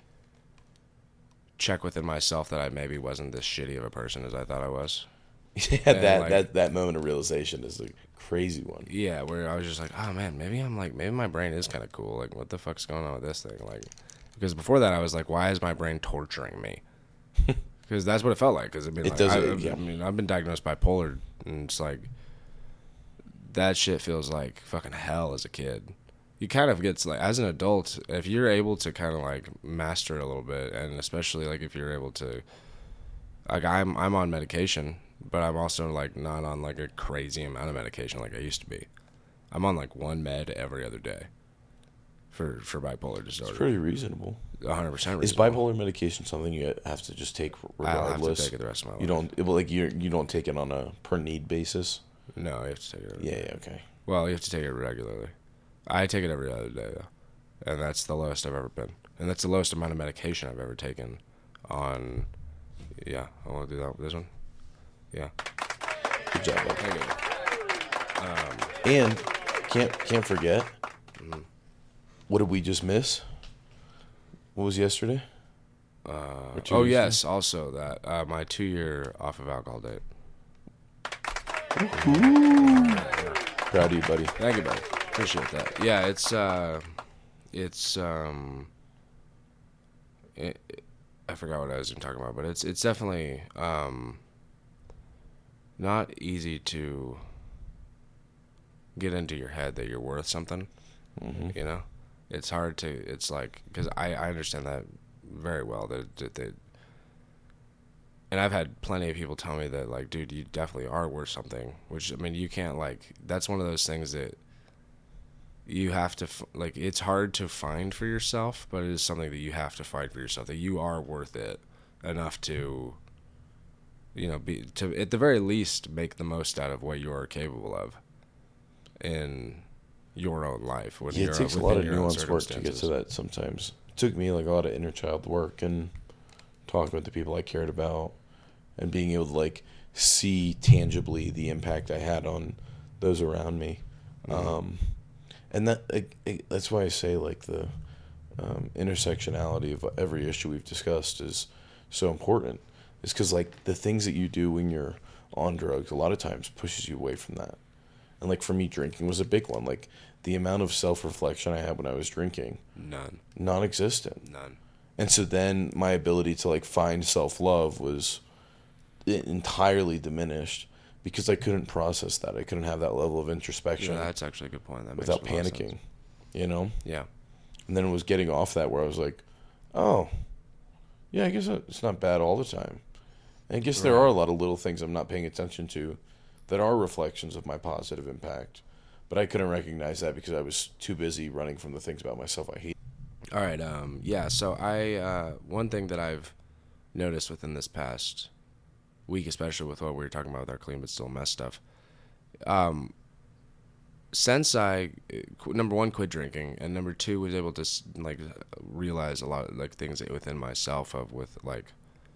check within myself that I maybe wasn't this shitty of a person as I thought I was. Yeah, that, like- that that moment of realization is a crazy one. Yeah, where I was just like, oh man, maybe I'm like, maybe my brain is kind of cool. Like, what the fuck's going on with this thing? Like, because before that, I was like, why is my brain torturing me? Because that's what it felt like. Because I mean, It like, does, I, yeah. I mean, I've been diagnosed bipolar, and it's like that shit feels like fucking hell as a kid. You kind of gets like, as an adult, if you're able to kind of like master it a little bit, and especially like if you're able to, like, I'm I'm on medication. But I'm also like not on like a crazy amount of medication like I used to be. I'm on like one med every other day for for bipolar disorder. It's pretty reasonable. one hundred percent Is reasonable. bipolar medication something you have to just take I'll have to regardless? take it the rest of my life. You don't it- well, like you you don't take it on a per need basis. No, you have to take it. Every Yeah, day. yeah, okay. Well, you have to take it regularly. I take it every other day though, and that's the lowest I've ever been, and that's the lowest amount of medication I've ever taken. On, yeah, I want to do that with this one. Yeah. Good job, bud. Thank you. And can't can't forget. Mm-hmm. What did we just miss? What was yesterday? Uh, Or two oh weeks yes, also that uh, my two year off of alcohol date. Proud of you, buddy. Thank you, buddy. Appreciate that. Yeah, it's uh, it's um, it, it- I forgot what I was even talking about, but it's it's definitely um, not easy to get into your head that you're worth something. Mm-hmm. You know, it's hard to. It's like because I I understand that very well that that. that and I've had plenty of people tell me that, like, dude, you definitely are worth something. Which, I mean, you can't, like, that's one of those things that you have to, f- like, it's hard to find for yourself, but it is something that you have to find for yourself, that you are worth it enough to, you know, be, to, at the very least, make the most out of what you're capable of in your own life. When Yeah, you're it takes a within lot of your own nuanced work to get to circumstances. that sometimes. It took me like a lot of inner child work and talking with the people I cared about and being able to like see tangibly the impact I had on those around me. Mm-hmm. Um, and that it, it, that's why I say like the um, intersectionality of every issue we've discussed is so important. It's because like the things that you do when you're on drugs a lot of times pushes you away from that. And like for me, drinking was a big one. Like the amount of self-reflection I had when I was drinking, None. non-existent. None. And so then my ability to like find self-love was entirely diminished because I couldn't process that. I couldn't have that level of introspection Yeah, that's actually a good point. That without makes a lot of sense. panicking, you know? Yeah. And then it was getting off that where I was like, oh, yeah, I guess it's not bad all the time. And I guess there Right. are a lot of little things I'm not paying attention to that are reflections of my positive impact. But I couldn't recognize that because I was too busy running from the things about myself I hate. All right. Um, yeah. So I uh, one thing that I've noticed within this past week, especially with what we were talking about with our clean but still mess stuff. Um, since I uh, number one quit drinking, and number two was able to like realize a lot of like things within myself of with like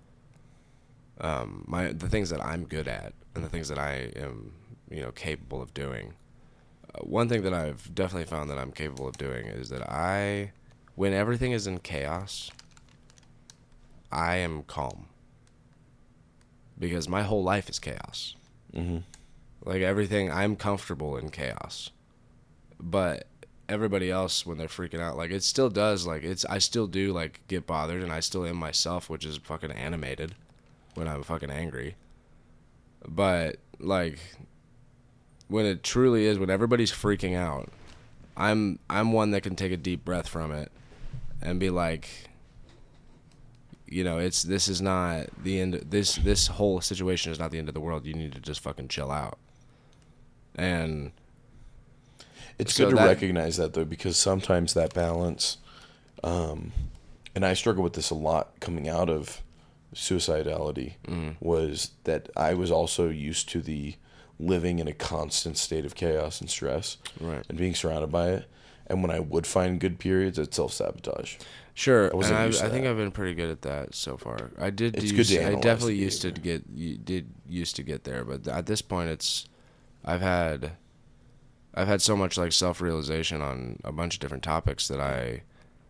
um my the things that I'm good at and the things that I am, you know, capable of doing. Uh, one thing that I've definitely found that I'm capable of doing is that I, when everything is in chaos, I am calm. Because my whole life is chaos. Mm-hmm. Like everything, I'm comfortable in chaos. But everybody else, when they're freaking out, like it still does, like it's, I still do like get bothered, and I still am myself, which is fucking animated when I'm fucking angry. But like when it truly is, when everybody's freaking out, I'm I'm one that can take a deep breath from it and be like, you know, it's this is not the end. This this whole situation is not the end of the world. You need to just fucking chill out. And it's so good to that, recognize that though, because sometimes that balance, um, and I struggle with this a lot coming out of suicidality, mm. was that I was also used to the living in a constant state of chaos and stress, right, and being surrounded by it. And when I would find good periods, it's self-sabotage. Sure, I and I, I think I've been pretty good at that so far. I did. It's use, good to I definitely the used to get you did used to get there, but at this point, it's I've had I've had so much like self-realization on a bunch of different topics that I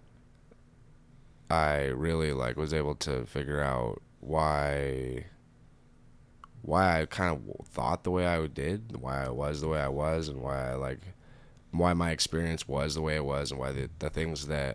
I really like was able to figure out why why I kind of thought the way I did, why I was the way I was, and why I like why my experience was the way it was, and why the the things that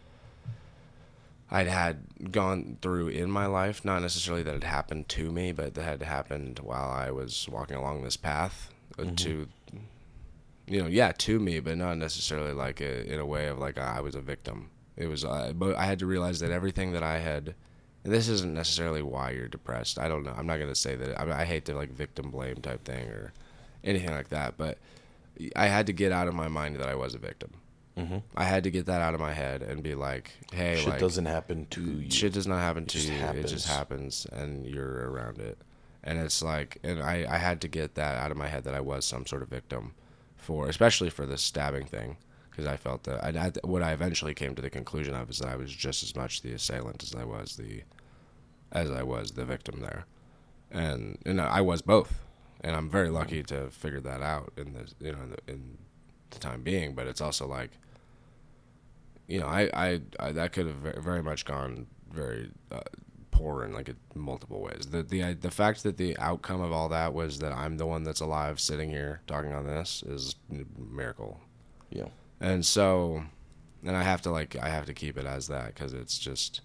I'd had gone through in my life, not necessarily that had happened to me, but that had happened while I was walking along this path, mm-hmm. to, you know, yeah, to me, but not necessarily like a, in a way of like I was a victim. It was, uh, but I had to realize that everything that I had, and this isn't necessarily why you're depressed. I don't know. I'm not going to say that. I mean, I hate the like victim blame type thing or anything like that, but I had to get out of my mind that I was a victim. Mm-hmm. I had to get that out of my head and be like, hey, shit like, doesn't happen to you. Shit does not happen to you. Happens. It just happens, and you're around it. And it's like, and I, I had to get that out of my head that I was some sort of victim for, especially for this stabbing thing, because I felt that I, I, what I eventually came to the conclusion of is that I was just as much the assailant as I was the, as I was the victim there, and and I was both, and I'm very lucky to figure that out in the you know in the, in the time being. But it's also like, you know, I, I, I that could have very much gone very uh, poor in like a, multiple ways. The the the fact that the outcome of all that was that I'm the one that's alive sitting here talking on this is a miracle. Yeah. And so, and I have to like I have to keep it as that, because it's just.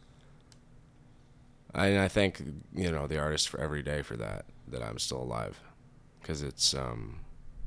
I I thank you know the artist for every day for that that I'm still alive, because it's um.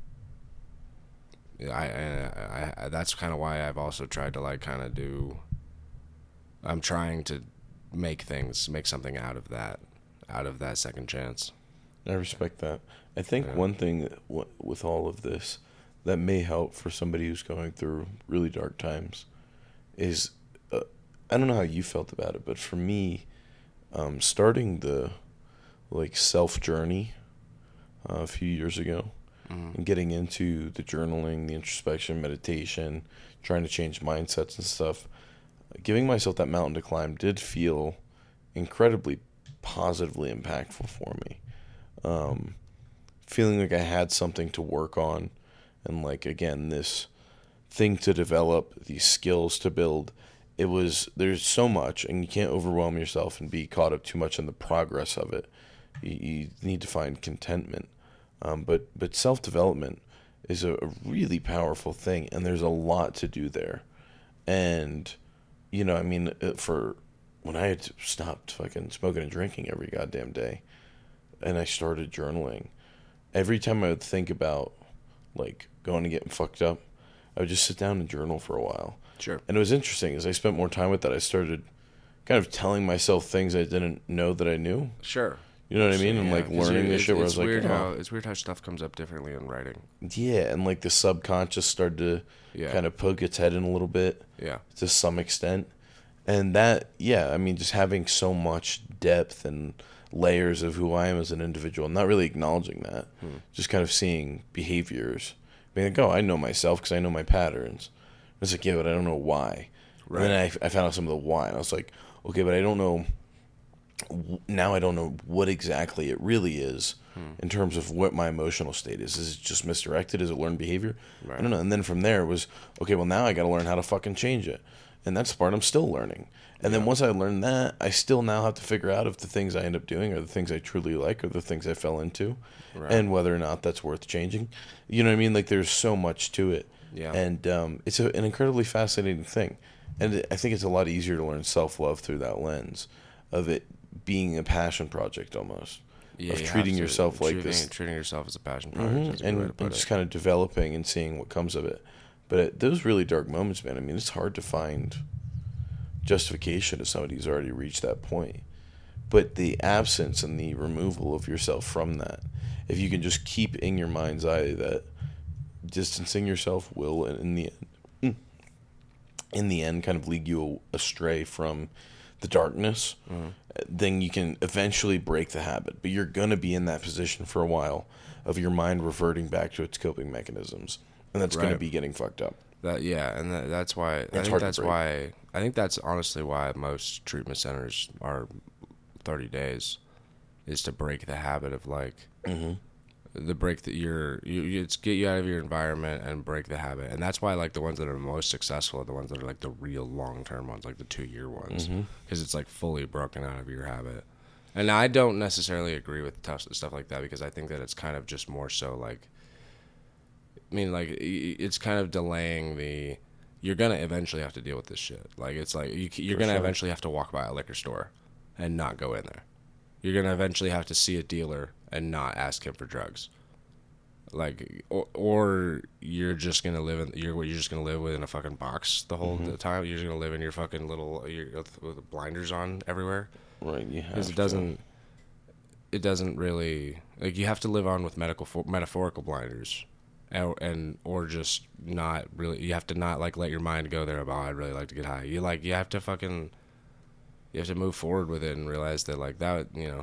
I, I, I that's kind of why I've also tried to like kind of do. I'm trying to make things, make something out of that, out of that second chance. I respect that. I think yeah. one thing w- with all of this that may help for somebody who's going through really dark times is, uh, I don't know how you felt about it, but for me, um, starting the like self journey uh, a few years ago. Mm-hmm. And getting into the journaling, the introspection, meditation, trying to change mindsets and stuff, giving myself that mountain to climb did feel incredibly positively impactful for me. Um, feeling like I had something to work on, and like, again, this thing to develop, these skills to build. It was, there's so much, and you can't overwhelm yourself and be caught up too much in the progress of it. You, you need to find contentment. Um, but but self-development is a, a really powerful thing, and there's a lot to do there. And, you know, I mean, for when I had stopped fucking smoking and drinking every goddamn day, and I started journaling, every time I would think about, like, going and getting fucked up, I would just sit down and journal for a while. Sure. And it was interesting. As I spent more time with that, I started kind of telling myself things I didn't know that I knew. Sure. You know what I mean? And, yeah, like, learning this shit where I was like, weird oh. how, it's weird how stuff comes up differently in writing. Yeah, and, like, the subconscious started to yeah. kind of poke its head in a little bit. Yeah. To some extent. And that, yeah, I mean, just having so much depth and layers of who I am as an individual, not really acknowledging that. Hmm. Just kind of seeing behaviors Being like, oh, I know myself because I know my patterns. It's like, yeah, but I don't know why. Right. And then I, I found out some of the why, and I was like, okay, but I don't know. Now I don't know what exactly it really is hmm. in terms of what my emotional state is. Is it just misdirected? Is it learned behavior? Right. I don't know. And then from there it was, okay, well, now I got to learn how to fucking change it. And that's the part I'm still learning. And yeah. then once I learn that, I still now have to figure out if the things I end up doing are the things I truly like or the things I fell into, right. and whether or not that's worth changing. You know what I mean? Like, there's so much to it. Yeah. And um, it's a, an incredibly fascinating thing. And I think it's a lot easier to learn self-love through that lens of it being a passion project almost. Yeah, of you treating to, yourself treating, like this. Treating yourself as a passion project. Mm-hmm. And, and just kind of developing and seeing what comes of it. But at those really dark moments, man, I mean, it's hard to find justification to somebody who's already reached that point. But the absence and the removal of yourself from that, if you can just keep in your mind's eye that distancing yourself will, in the end, in the end, kind of lead you astray from the darkness, mm-hmm. then you can eventually break the habit. But you're going to be in that position for a while of your mind reverting back to its coping mechanisms. And that's right. going to be getting fucked up. That yeah, and that, that's why it's I think hard that's to break. why I think that's honestly why most treatment centers are thirty days, is to break the habit of like mm-hmm. the break that you're you it's get you out of your environment and break the habit. And that's why like the ones that are most successful are the ones that are like the real long term ones, like the two year ones, because mm-hmm. it's like fully broken out of your habit. And I don't necessarily agree with tough stuff like that, because I think that it's kind of just more so like. I mean, like, it's kind of delaying the... You're going to eventually have to deal with this shit. Like, it's like, you, you're going to sure. eventually have to walk by a liquor store and not go in there. You're going to eventually have to see a dealer and not ask him for drugs. Like, or, or you're just going to live in... You're, you're just going to live within a fucking box the whole mm-hmm. time. You're just going to live in your fucking little... Your, with blinders on everywhere. Right, you have Because it doesn't... To. It doesn't really... Like, you have to live on with medical metaphorical blinders. And, and or just not really, you have to not like let your mind go there about, oh, I'd really like to get high. You like you have to fucking you have to move forward with it and realize that like that, you know,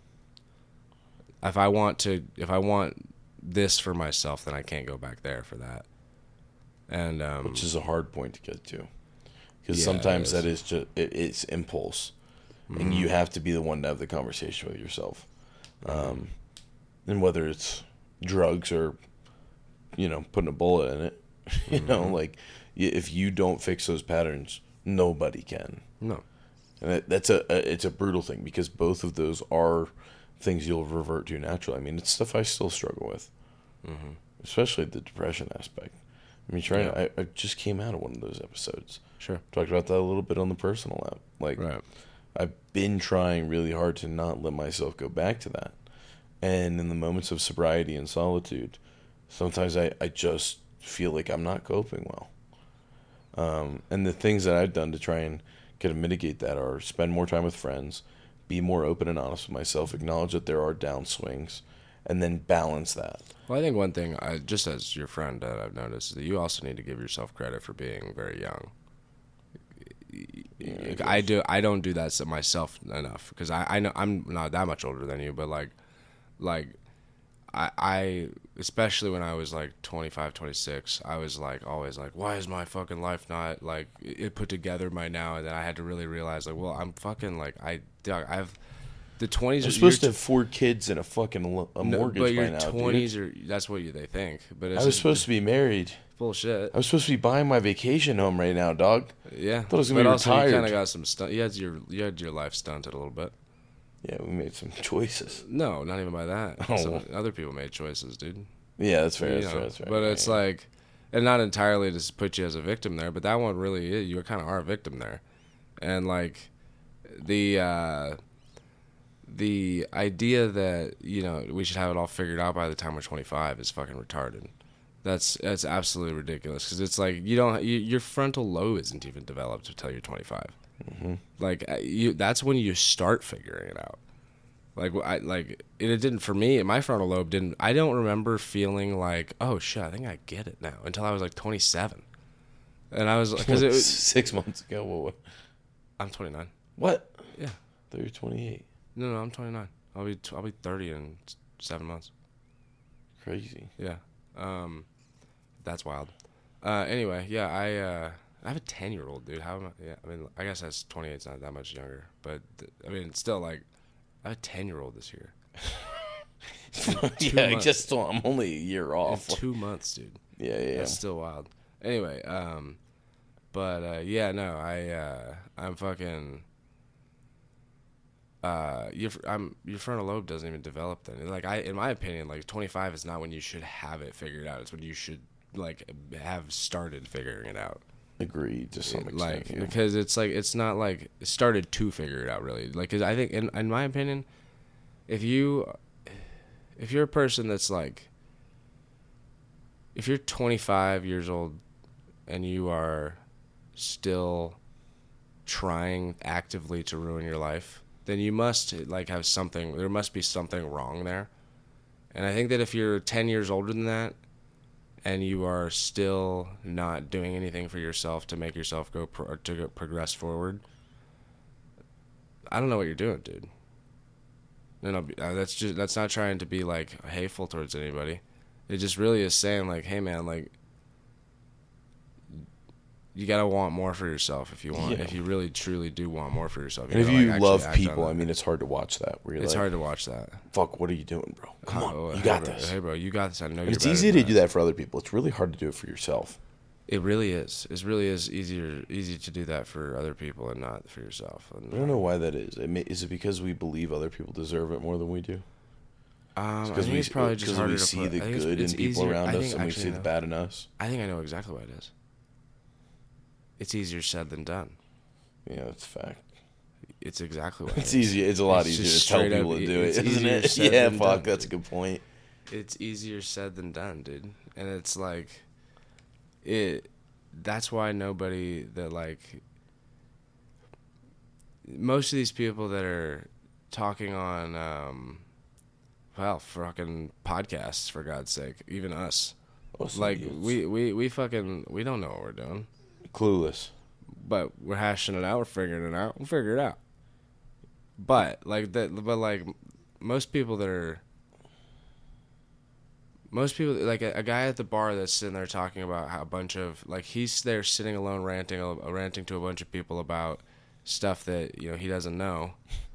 if I want to if I want this for myself, then I can't go back there for that. And um, which is a hard point to get to, because yeah, sometimes is. that is just it, it's impulse, mm-hmm. and you have to be the one to have the conversation with yourself, mm-hmm. um, and whether it's drugs or, you know, putting a bullet in it, you mm-hmm. know, like, if you don't fix those patterns, nobody can. No. And that, that's a, a, it's a brutal thing, because both of those are things you'll revert to naturally. I mean, it's stuff I still struggle with, mm-hmm. especially the depression aspect. I mean, trying, yeah. I, I just came out of one of those episodes. Sure. Talked about that a little bit on the personal app. Like, right. I've been trying really hard to not let myself go back to that. And in the moments of sobriety and solitude, sometimes I, I just feel like I'm not coping well. Um, and the things that I've done to try and kind of mitigate that are spend more time with friends, be more open and honest with myself, acknowledge that there are downswings, and then balance that. Well, I think one thing, I, just as your friend, that I've noticed, is that you also need to give yourself credit for being very young. Yeah, I, I do. I don't do that myself enough, because I, I know I'm not that much older than you, but like, like. I, I, especially when I was like twenty-five, twenty-six, I was like always like, why is my fucking life not like it put together by now? And then I had to really realize like, well, I'm fucking like, I, I've, the twenties are are supposed to have four kids and a fucking a mortgage no, but by your now, twenties dude. are, that's what you, they think. But it's I was just, supposed to be married. Bullshit. I was supposed to be buying my vacation home right now, dog. Yeah. I thought I was gonna but be also retired. You kind of got some stunt. You had your, you had your life stunted a little bit. Yeah, we made some choices. No, not even by that. Oh. Some other people made choices, dude. Yeah, that's fair. You That's know, fair. That's fair. But yeah, it's yeah. like, and not entirely to put you as a victim there, but that one really is. You kind of are a victim there, and like the uh, the idea that you know we should have it all figured out by the time we're twenty-five is fucking retarded. That's that's absolutely ridiculous, because it's like you don't you, your frontal lobe isn't even developed until you're twenty-five. Mm-hmm. Like you, that's when you start figuring it out. Like I like it, it didn't for me. My frontal lobe didn't. I don't remember feeling like, oh shit, I think I get it now, until I was like twenty-seven, and I was because it was six months ago. What? what? I'm twenty-nine. What? Yeah. I thought you were twenty-eight. No, no, I'm twenty-nine. I'll be I'll be thirty in seven months. Crazy. Yeah. Um, That's wild. Uh, anyway, yeah, I uh, I have a ten year old dude. How am I? Yeah, I mean, I guess that's twenty eight's not that much younger, but I mean, it's still like I have a ten year old this year. yeah, months. just I'm only a year off. In two months, dude. Yeah, yeah, That's still wild. Anyway, um, but uh, yeah, no, I uh, I'm fucking. Uh, your I'm your frontal lobe doesn't even develop then. Like I, in my opinion, like twenty-five is not when you should have it figured out. It's when you should like have started figuring it out. Agreed to some extent. Like yeah. because it's like it's not like started to figure it out really. Like cause I think in in my opinion, if you if you're a person that's like if you're twenty-five years old and you are still trying actively to ruin your life, then you must like have something. There must be something wrong there. And I think that if you're ten years older than that, and you are still not doing anything for yourself to make yourself go pro- to go progress forward, I don't know what you're doing, dude. No, no, uh, that's just that's not trying to be like hateful towards anybody. It just really is saying like, hey man, like you gotta want more for yourself if you want. Yeah. If you really truly do want more for yourself. You And if gotta, you like, love actually act on people, that. I mean, it's hard to watch that. Where you're It's like, hard to watch that. fuck, what are you doing, bro? Come on, Oh, you hey, got bro, this. Hey, bro, you got this. I know And you're it's better easy than to do that for other people. It's really hard to do it for yourself. It really is. It really is easier easy to do that for other people and not for yourself. And, I don't know why that is. It may, is it because we believe other people deserve it more than we do? Um, I Because think we, it's probably just because harder we to see put- the I think it's- good it's in people easier- around I us, think and we actually, see no. the bad in us. I think I know exactly what it is. It's easier said than done. Yeah, that's a fact. It's exactly what It's it is. easy. It's a lot It's easier just to tell straight up- people to do it, it's isn't easier it? said Yeah, than fuck. done, That's a dude. good point. It's easier said than done, dude. And it's like it that's why nobody that like most of these people that are talking on um well, fucking podcasts, for God's sake, even us. Most Like idiots. we, we we fucking we don't know what we're doing. clueless. But we're hashing it out, we're figuring it out. We'll figure it out. But like that but like most people that are Most people, like a, a guy at the bar that's sitting there talking about how a bunch of, like, he's there sitting alone ranting, uh, ranting to a bunch of people about stuff that, you know, he doesn't know.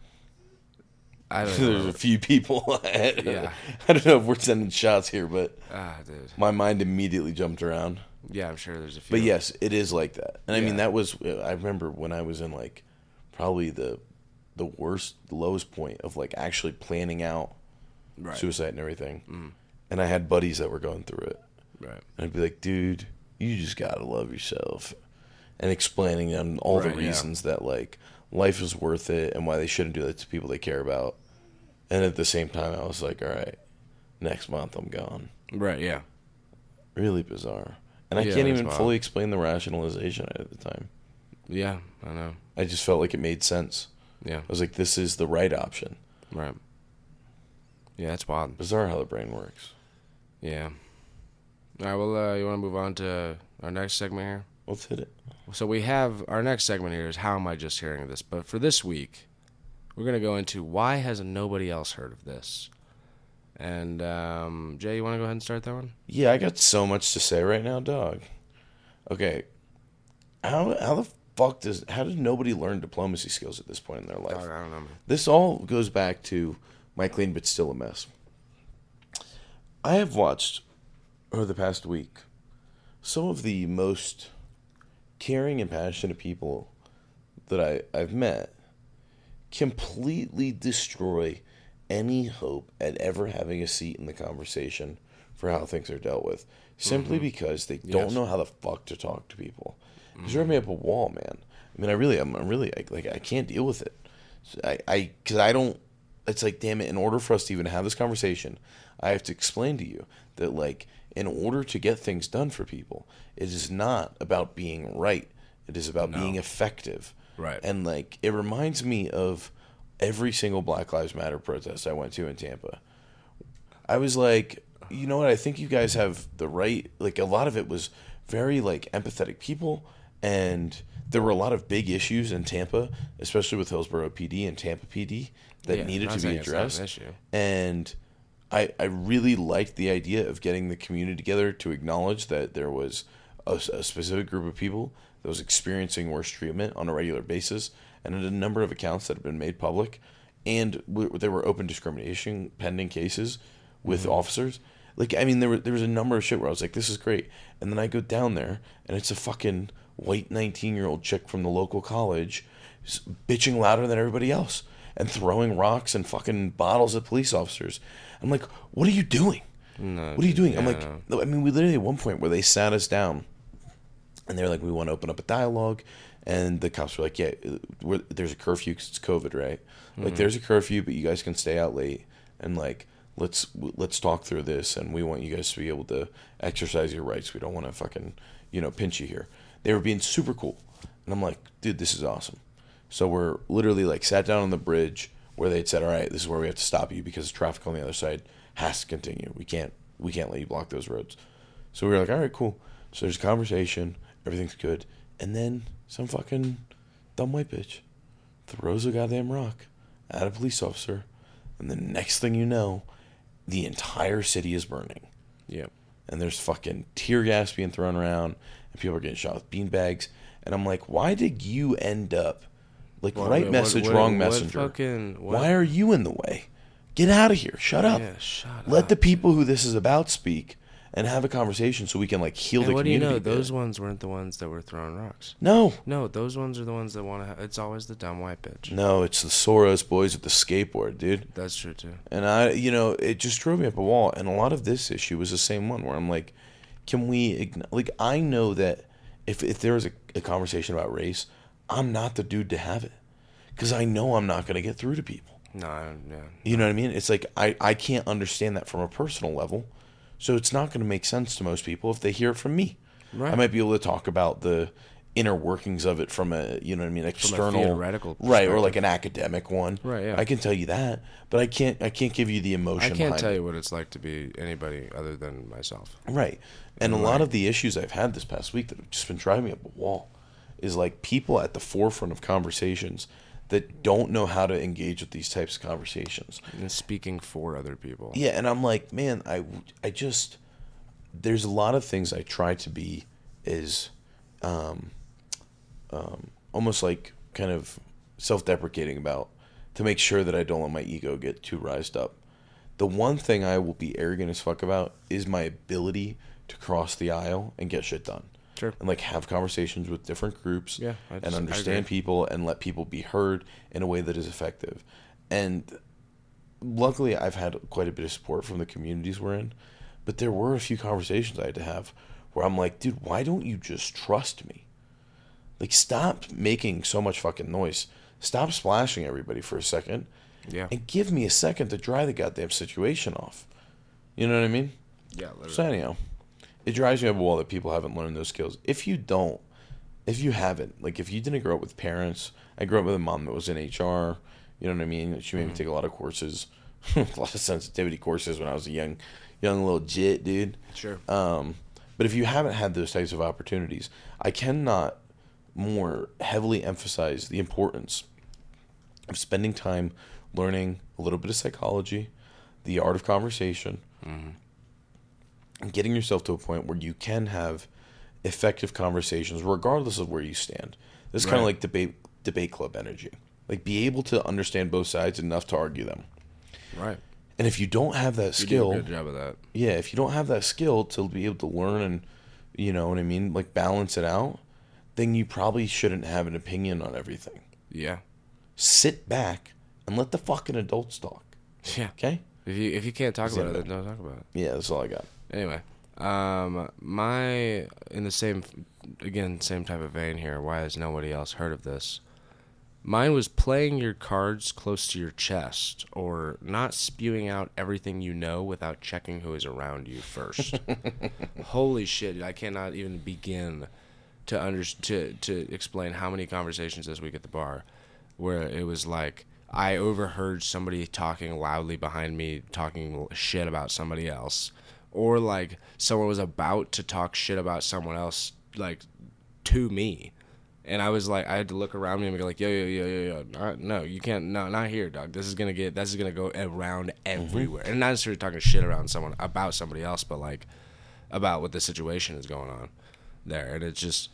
I don't There's know. a few people. Yeah. I don't know if we're sending shots here, but Ah, dude. my mind immediately jumped around. Yeah, I'm sure there's a few. But yes, it is like that. And I Yeah. mean, that was, I remember when I was in like probably the the worst, lowest point of like actually planning out Right. suicide and everything. Mm. And I had buddies that were going through it. Right. And I'd be like, dude, you just gotta love yourself. And explaining them all Right, the yeah. reasons that like life is worth it and why they shouldn't do that to people they care about. And at the same time, I was like, all right, next month I'm gone. Right, yeah. Really bizarre. And I Yeah, can't that's even wild. fully explain the rationalization at the time. Yeah, I know. I just felt like it made sense. Yeah, I was like, this is the right option. right. Yeah, that's wild. Bizarre how the brain works. Yeah. All right, well, uh, you want to move on to our next segment here? Let's hit it. So we have, our next segment here is How Am I Just Hearing This? But for this week, we're going to go into Why Has Nobody Else Heard of This? And, um, Jay, you want to go ahead and start that one? Yeah, I got so much to say right now, dog. Okay. How how the fuck does, how did nobody learn diplomacy skills at this point in their life? Dog, I don't know. Man. This all goes back to My Clean But Still a Mess. I have watched, over the past week, some of the most caring and passionate people that I, I've met completely destroy any hope at ever having a seat in the conversation for how things are dealt with, simply Mm-hmm. because they don't Yes. know how the fuck to talk to people. It's driven me up a wall, man. I mean, I really, I'm, I'm really I, like, I can't deal with it. I, I, because I don't. It's like, damn it. In order for us to even have this conversation, I have to explain to you that, like, in order to get things done for people, it is not about being right. It is about No. being effective. Right. And like, it reminds me of every single Black Lives Matter protest I went to in Tampa. I was like, you know what? I think you guys have the right. Like, a lot of it was very like empathetic people, and there were a lot of big issues in Tampa, especially with Hillsborough P D and Tampa P D, that Yeah, needed I'm to not be saying it's not an addressed. issue. And I, I really liked the idea of getting the community together to acknowledge that there was a, a specific group of people that was experiencing worse treatment on a regular basis, and a number of accounts that have been made public, and w- there were open discrimination pending cases with mm-hmm. officers. Like, I mean, there, were, there was a number of shit where I was like, this is great. And then I go down there, and it's a fucking white nineteen-year-old chick from the local college bitching louder than everybody else and throwing rocks and fucking bottles at police officers. I'm like, what are you doing? No, what are you doing? Yeah, I'm like, no. I mean, we literally at one point where they sat us down, and they're like, we want to open up a dialogue. And the cops were like, yeah, we're, there's a curfew because it's COVID, right? Mm-hmm. Like, there's a curfew, but you guys can stay out late. And, like, let's let's talk through this, and we want you guys to be able to exercise your rights. We don't want to fucking, you know, pinch you here. They were being super cool. And I'm like, dude, this is awesome. So we're literally, like, sat down on the bridge where they'd said, all right, this is where we have to stop you because traffic on the other side has to continue. We can't we can't let you block those roads. So we were like, all right, cool. So there's a conversation. Everything's good. And then some fucking dumb white bitch throws a goddamn rock at a police officer. And the next thing you know, the entire city is burning. Yep. And there's fucking tear gas being thrown around, and people are getting shot with beanbags. And I'm like, why did you end up, like, what, right what, message, what, wrong what, messenger? Fucking, why are you in the way? Get out of here. Shut up. Yeah, shut Let up. the people who this is about speak and have a conversation so we can, like, heal and the what community. What do you know? Those ones weren't the ones that were throwing rocks. No. No, those ones are the ones that want to have... It's always the dumb white bitch. No, it's the Soros boys with the skateboard, dude. That's true, too. And, I, you know, it just drove me up a wall. And a lot of this issue was the same one where I'm like, can we... Like, I know that if, if there was a, a conversation about race, I'm not the dude to have it. Because I know I'm not going to get through to people. No, yeah. You know what I mean? It's like, I, I can't understand that from a personal level. So it's not going to make sense to most people if they hear it from me. Right. I might be able to talk about the inner workings of it from a, you know what I mean, external, from a theoretical right, or like an academic one. Right. Yeah. I can tell you that, but I can't. I can't give you the emotion. I can't tell it. you what it's like to be anybody other than myself. Right. And right. a lot of the issues I've had this past week that have just been driving me up a wall is like people at the forefront of conversations that don't know how to engage with these types of conversations. And speaking for other people. Yeah, and I'm like, man, I, I just, there's a lot of things I try to be is um, um, almost like kind of self-deprecating about to make sure that I don't let my ego get too rised up. The one thing I will be arrogant as fuck about is my ability to cross the aisle and get shit done. Sure. And like have conversations with different groups yeah, I just, and understand people and let people be heard in a way that is effective. And luckily I've had quite a bit of support from the communities we're in, but there were a few conversations I had to have where I'm like, dude, why don't you just trust me? Like, stop making so much fucking noise. Stop splashing everybody for a second. Yeah. And give me a second to dry the goddamn situation off. You know what I mean? Yeah, literally. So anyhow, it drives me up a wall that people haven't learned those skills. If you don't, if you haven't, like if you didn't grow up with parents, I grew up with a mom that was in H R, you know what I mean? She made mm-hmm. me take a lot of courses, a lot of sensitivity courses when I was a young, young little jit, dude. Sure. Um, but if you haven't had those types of opportunities, I cannot more heavily emphasize the importance of spending time learning a little bit of psychology, the art of conversation, mm-hmm. and getting yourself to a point where you can have effective conversations regardless of where you stand. This is right. kind of like debate debate club energy. Like, be able to understand both sides enough to argue them. Right. And if you don't have that you skill... do a good job of that. Yeah, if you don't have that skill to be able to learn and, you know what I mean, like balance it out, then you probably shouldn't have an opinion on everything. Yeah. Sit back and let the fucking adults talk. Yeah. Okay? If you if you can't talk about it, then don't talk about it. Yeah, that's all I got. Anyway, um, my in the same again same type of vein here. Why has nobody else heard of this? Mine was playing your cards close to your chest, or not spewing out everything you know without checking who is around you first. Holy shit! I cannot even begin to under to to explain how many conversations this week at the bar, where it was like, I overheard somebody talking loudly behind me, talking shit about somebody else. Or, like, someone was about to talk shit about someone else, like, to me. And I was like, I had to look around me and be like, yo, yo, yo, yo, yo, no, no, you can't, no, not here, dog. This is gonna get, this is gonna go around everywhere, mm-hmm. and not necessarily talking shit around someone about somebody else, but like about what the situation is going on there, and it's just.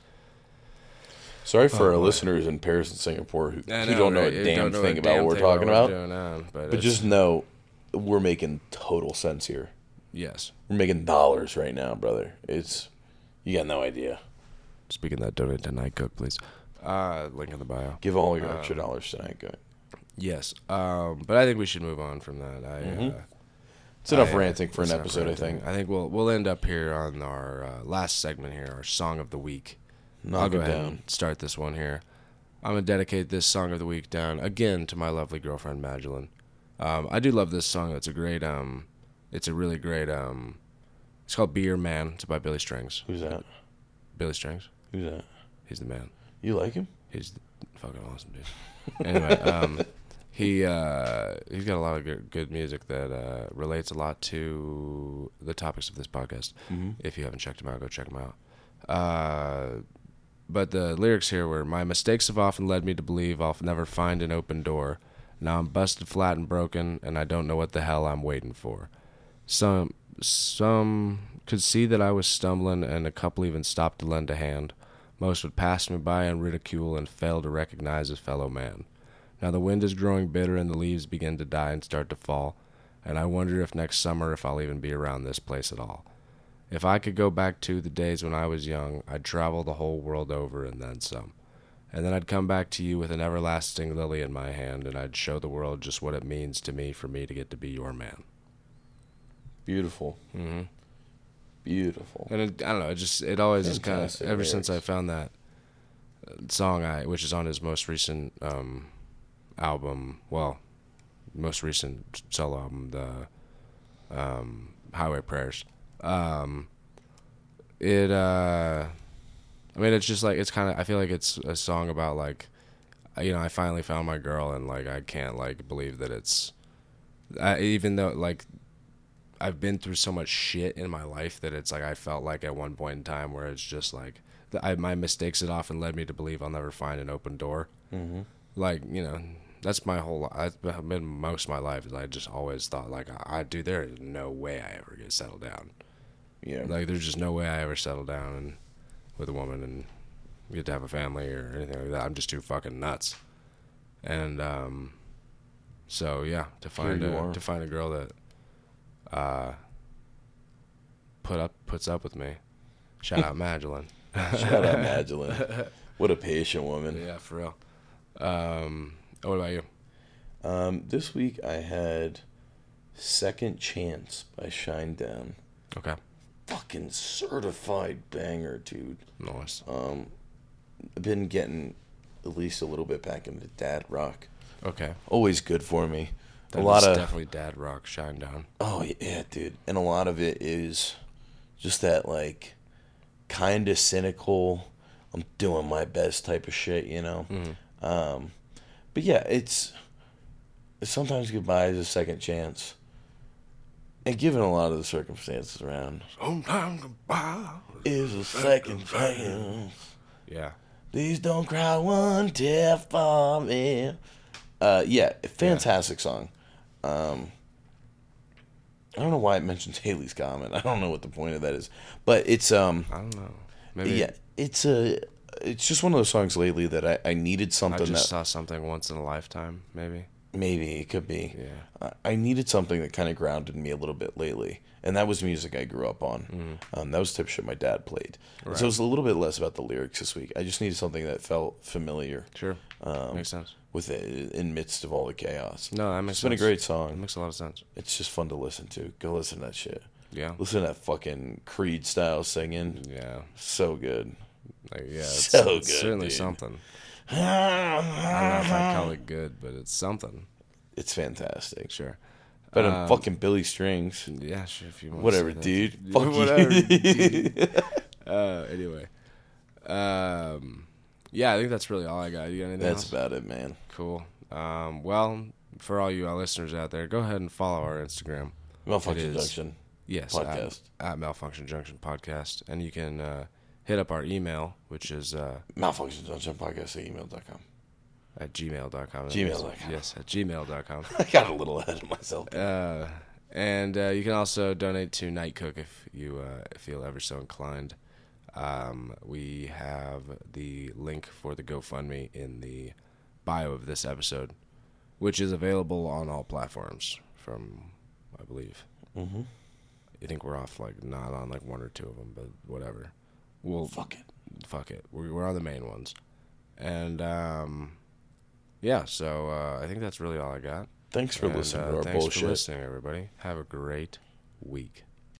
Sorry for oh, our boy. listeners in Paris and Singapore who, know, who don't know right? a damn know thing a about damn what we're talking about. We're on, but but just know we're making total sense here. Yes, we're making dollars right now, brother. It's you got no idea. Speaking of that, donate to Night Cook, please. Uh, link in the bio. Give all your um, extra dollars to Night Cook. Yes, um, but I think we should move on from that. I, mm-hmm. uh, it's enough I, ranting for an episode, I think. I think we'll we'll end up here on our uh, last segment here, our song of the week. Knock I'll go it ahead down. and start this one here. I'm gonna dedicate this song of the week down again to my lovely girlfriend Magdalene. Um, I do love this song. It's a great. Um, it's a really great. Um, it's called "Be Your Man." It's by Billy Strings. Who's that? Billy Strings. Who's that? He's the man. You like him? He's fucking awesome, dude. Anyway, um, he uh, he's got a lot of good, good music that uh, relates a lot to the topics of this podcast. Mm-hmm. If you haven't checked him out, go check him out. Uh, but the lyrics here were, "My mistakes have often led me to believe I'll never find an open door. Now I'm busted flat and broken, and I don't know what the hell I'm waiting for. Some some could see that I was stumbling, and a couple even stopped to lend a hand. Most would pass me by and ridicule and fail to recognize a fellow man. Now the wind is growing bitter and the leaves begin to die and start to fall, and I wonder if next summer if I'll even be around this place at all. If I could go back to the days when I was young, I'd travel the whole world over and then some. And then I'd come back to you with an everlasting lily in my hand, and I'd show the world just what it means to me for me to get to be your man." Beautiful. Mm-hmm. Beautiful. And it, I don't know, it just it always is kind of, ever lyrics. Since I found that song, I which is on his most recent um, album, well, most recent solo album, the um, Highway Prayers. Um, it, uh, I mean, it's just like, it's kind of, I feel like it's a song about like, you know, I finally found my girl, and like, I can't like believe that it's, I, even though like, I've been through so much shit in my life that it's like I felt like at one point in time where it's just like the, I, my mistakes had often led me to believe I'll never find an open door. Mm-hmm. Like, you know, that's my whole. I've been most of my life is I just always thought like I, I do. There is no way I ever get settled down. Yeah. Like there's just no way I ever settle down and with a woman and get to have a family or anything like that. I'm just too fucking nuts. And um, so yeah, to find a to find a girl that. Uh, put up puts up with me. Shout out Magdalene. Shout out Magdalene. What a patient woman. Yeah, for real. Um, what about you? Um, this week I had "Second Chance" by Shinedown. Okay. Fucking certified banger, dude. Nice. Um, I've been getting at least a little bit back into dad rock. Okay. Always good for me. That a lot of definitely dad rock, Shinedown. Oh yeah, dude, and a lot of it is just that like kind of cynical, I'm doing my best type of shit, you know. Mm-hmm. Um, but yeah, it's sometimes goodbye is a second chance, and given a lot of the circumstances around, sometimes goodbye is a second chance. Yeah. Please don't cry one tear for me. Uh, yeah, fantastic yeah. song. Um, I don't know why it mentions Haley's Comet. I don't know what the point of that is, but it's um. I don't know. Maybe yeah, it's a. It's just one of those songs lately that I, I needed something. I just that, saw something once in a lifetime, maybe. Maybe it could be. Yeah. I, I needed something that kind of grounded me a little bit lately, and that was music I grew up on. Mm. Um, that was the type of shit my dad played. Right. So it was a little bit less about the lyrics this week. I just needed something that felt familiar. Sure. Um, makes sense. With it in midst of all the chaos. No, that makes it's sense. It's been a great song. It makes a lot of sense. It's just fun to listen to. Go listen to that shit. Yeah. Listen to that fucking Creed style singing. Yeah. So good. Like, yeah, it's, so it's good, certainly dude. something. I don't know if I'd call it good, but it's something. It's fantastic. Sure. Better um, than fucking Billy Strings. Yeah, sure. If you want Whatever, to dude. That. Fuck Whatever, you. dude. Uh, anyway. Um, yeah, I think that's really all I got. You got anything That's else? about it, man. Cool. Um, well, for all you uh, listeners out there, go ahead and follow our Instagram. Malfunction Junction. Yes. Podcast. At, at Malfunction Junction Podcast. And you can uh, hit up our email, which is uh, malfunctions on podcast at email dot com. At gmail dot com. gmail dot com. Yes, at gmail dot com. I got a little ahead of myself. Uh, and uh, you can also donate to Night Cook if you uh, feel ever so inclined. Um, we have the link for the GoFundMe in the bio of this episode, which is available on all platforms from, I believe. Mm-hmm. I think we're off, like, not on, like, one or two of them, but whatever. We'll Fuck it. Fuck it. We're, we're on the main ones. And, um, yeah, so uh, I think that's really all I got. Thanks for and, listening uh, to our thanks bullshit. for listening, everybody. Have a great week.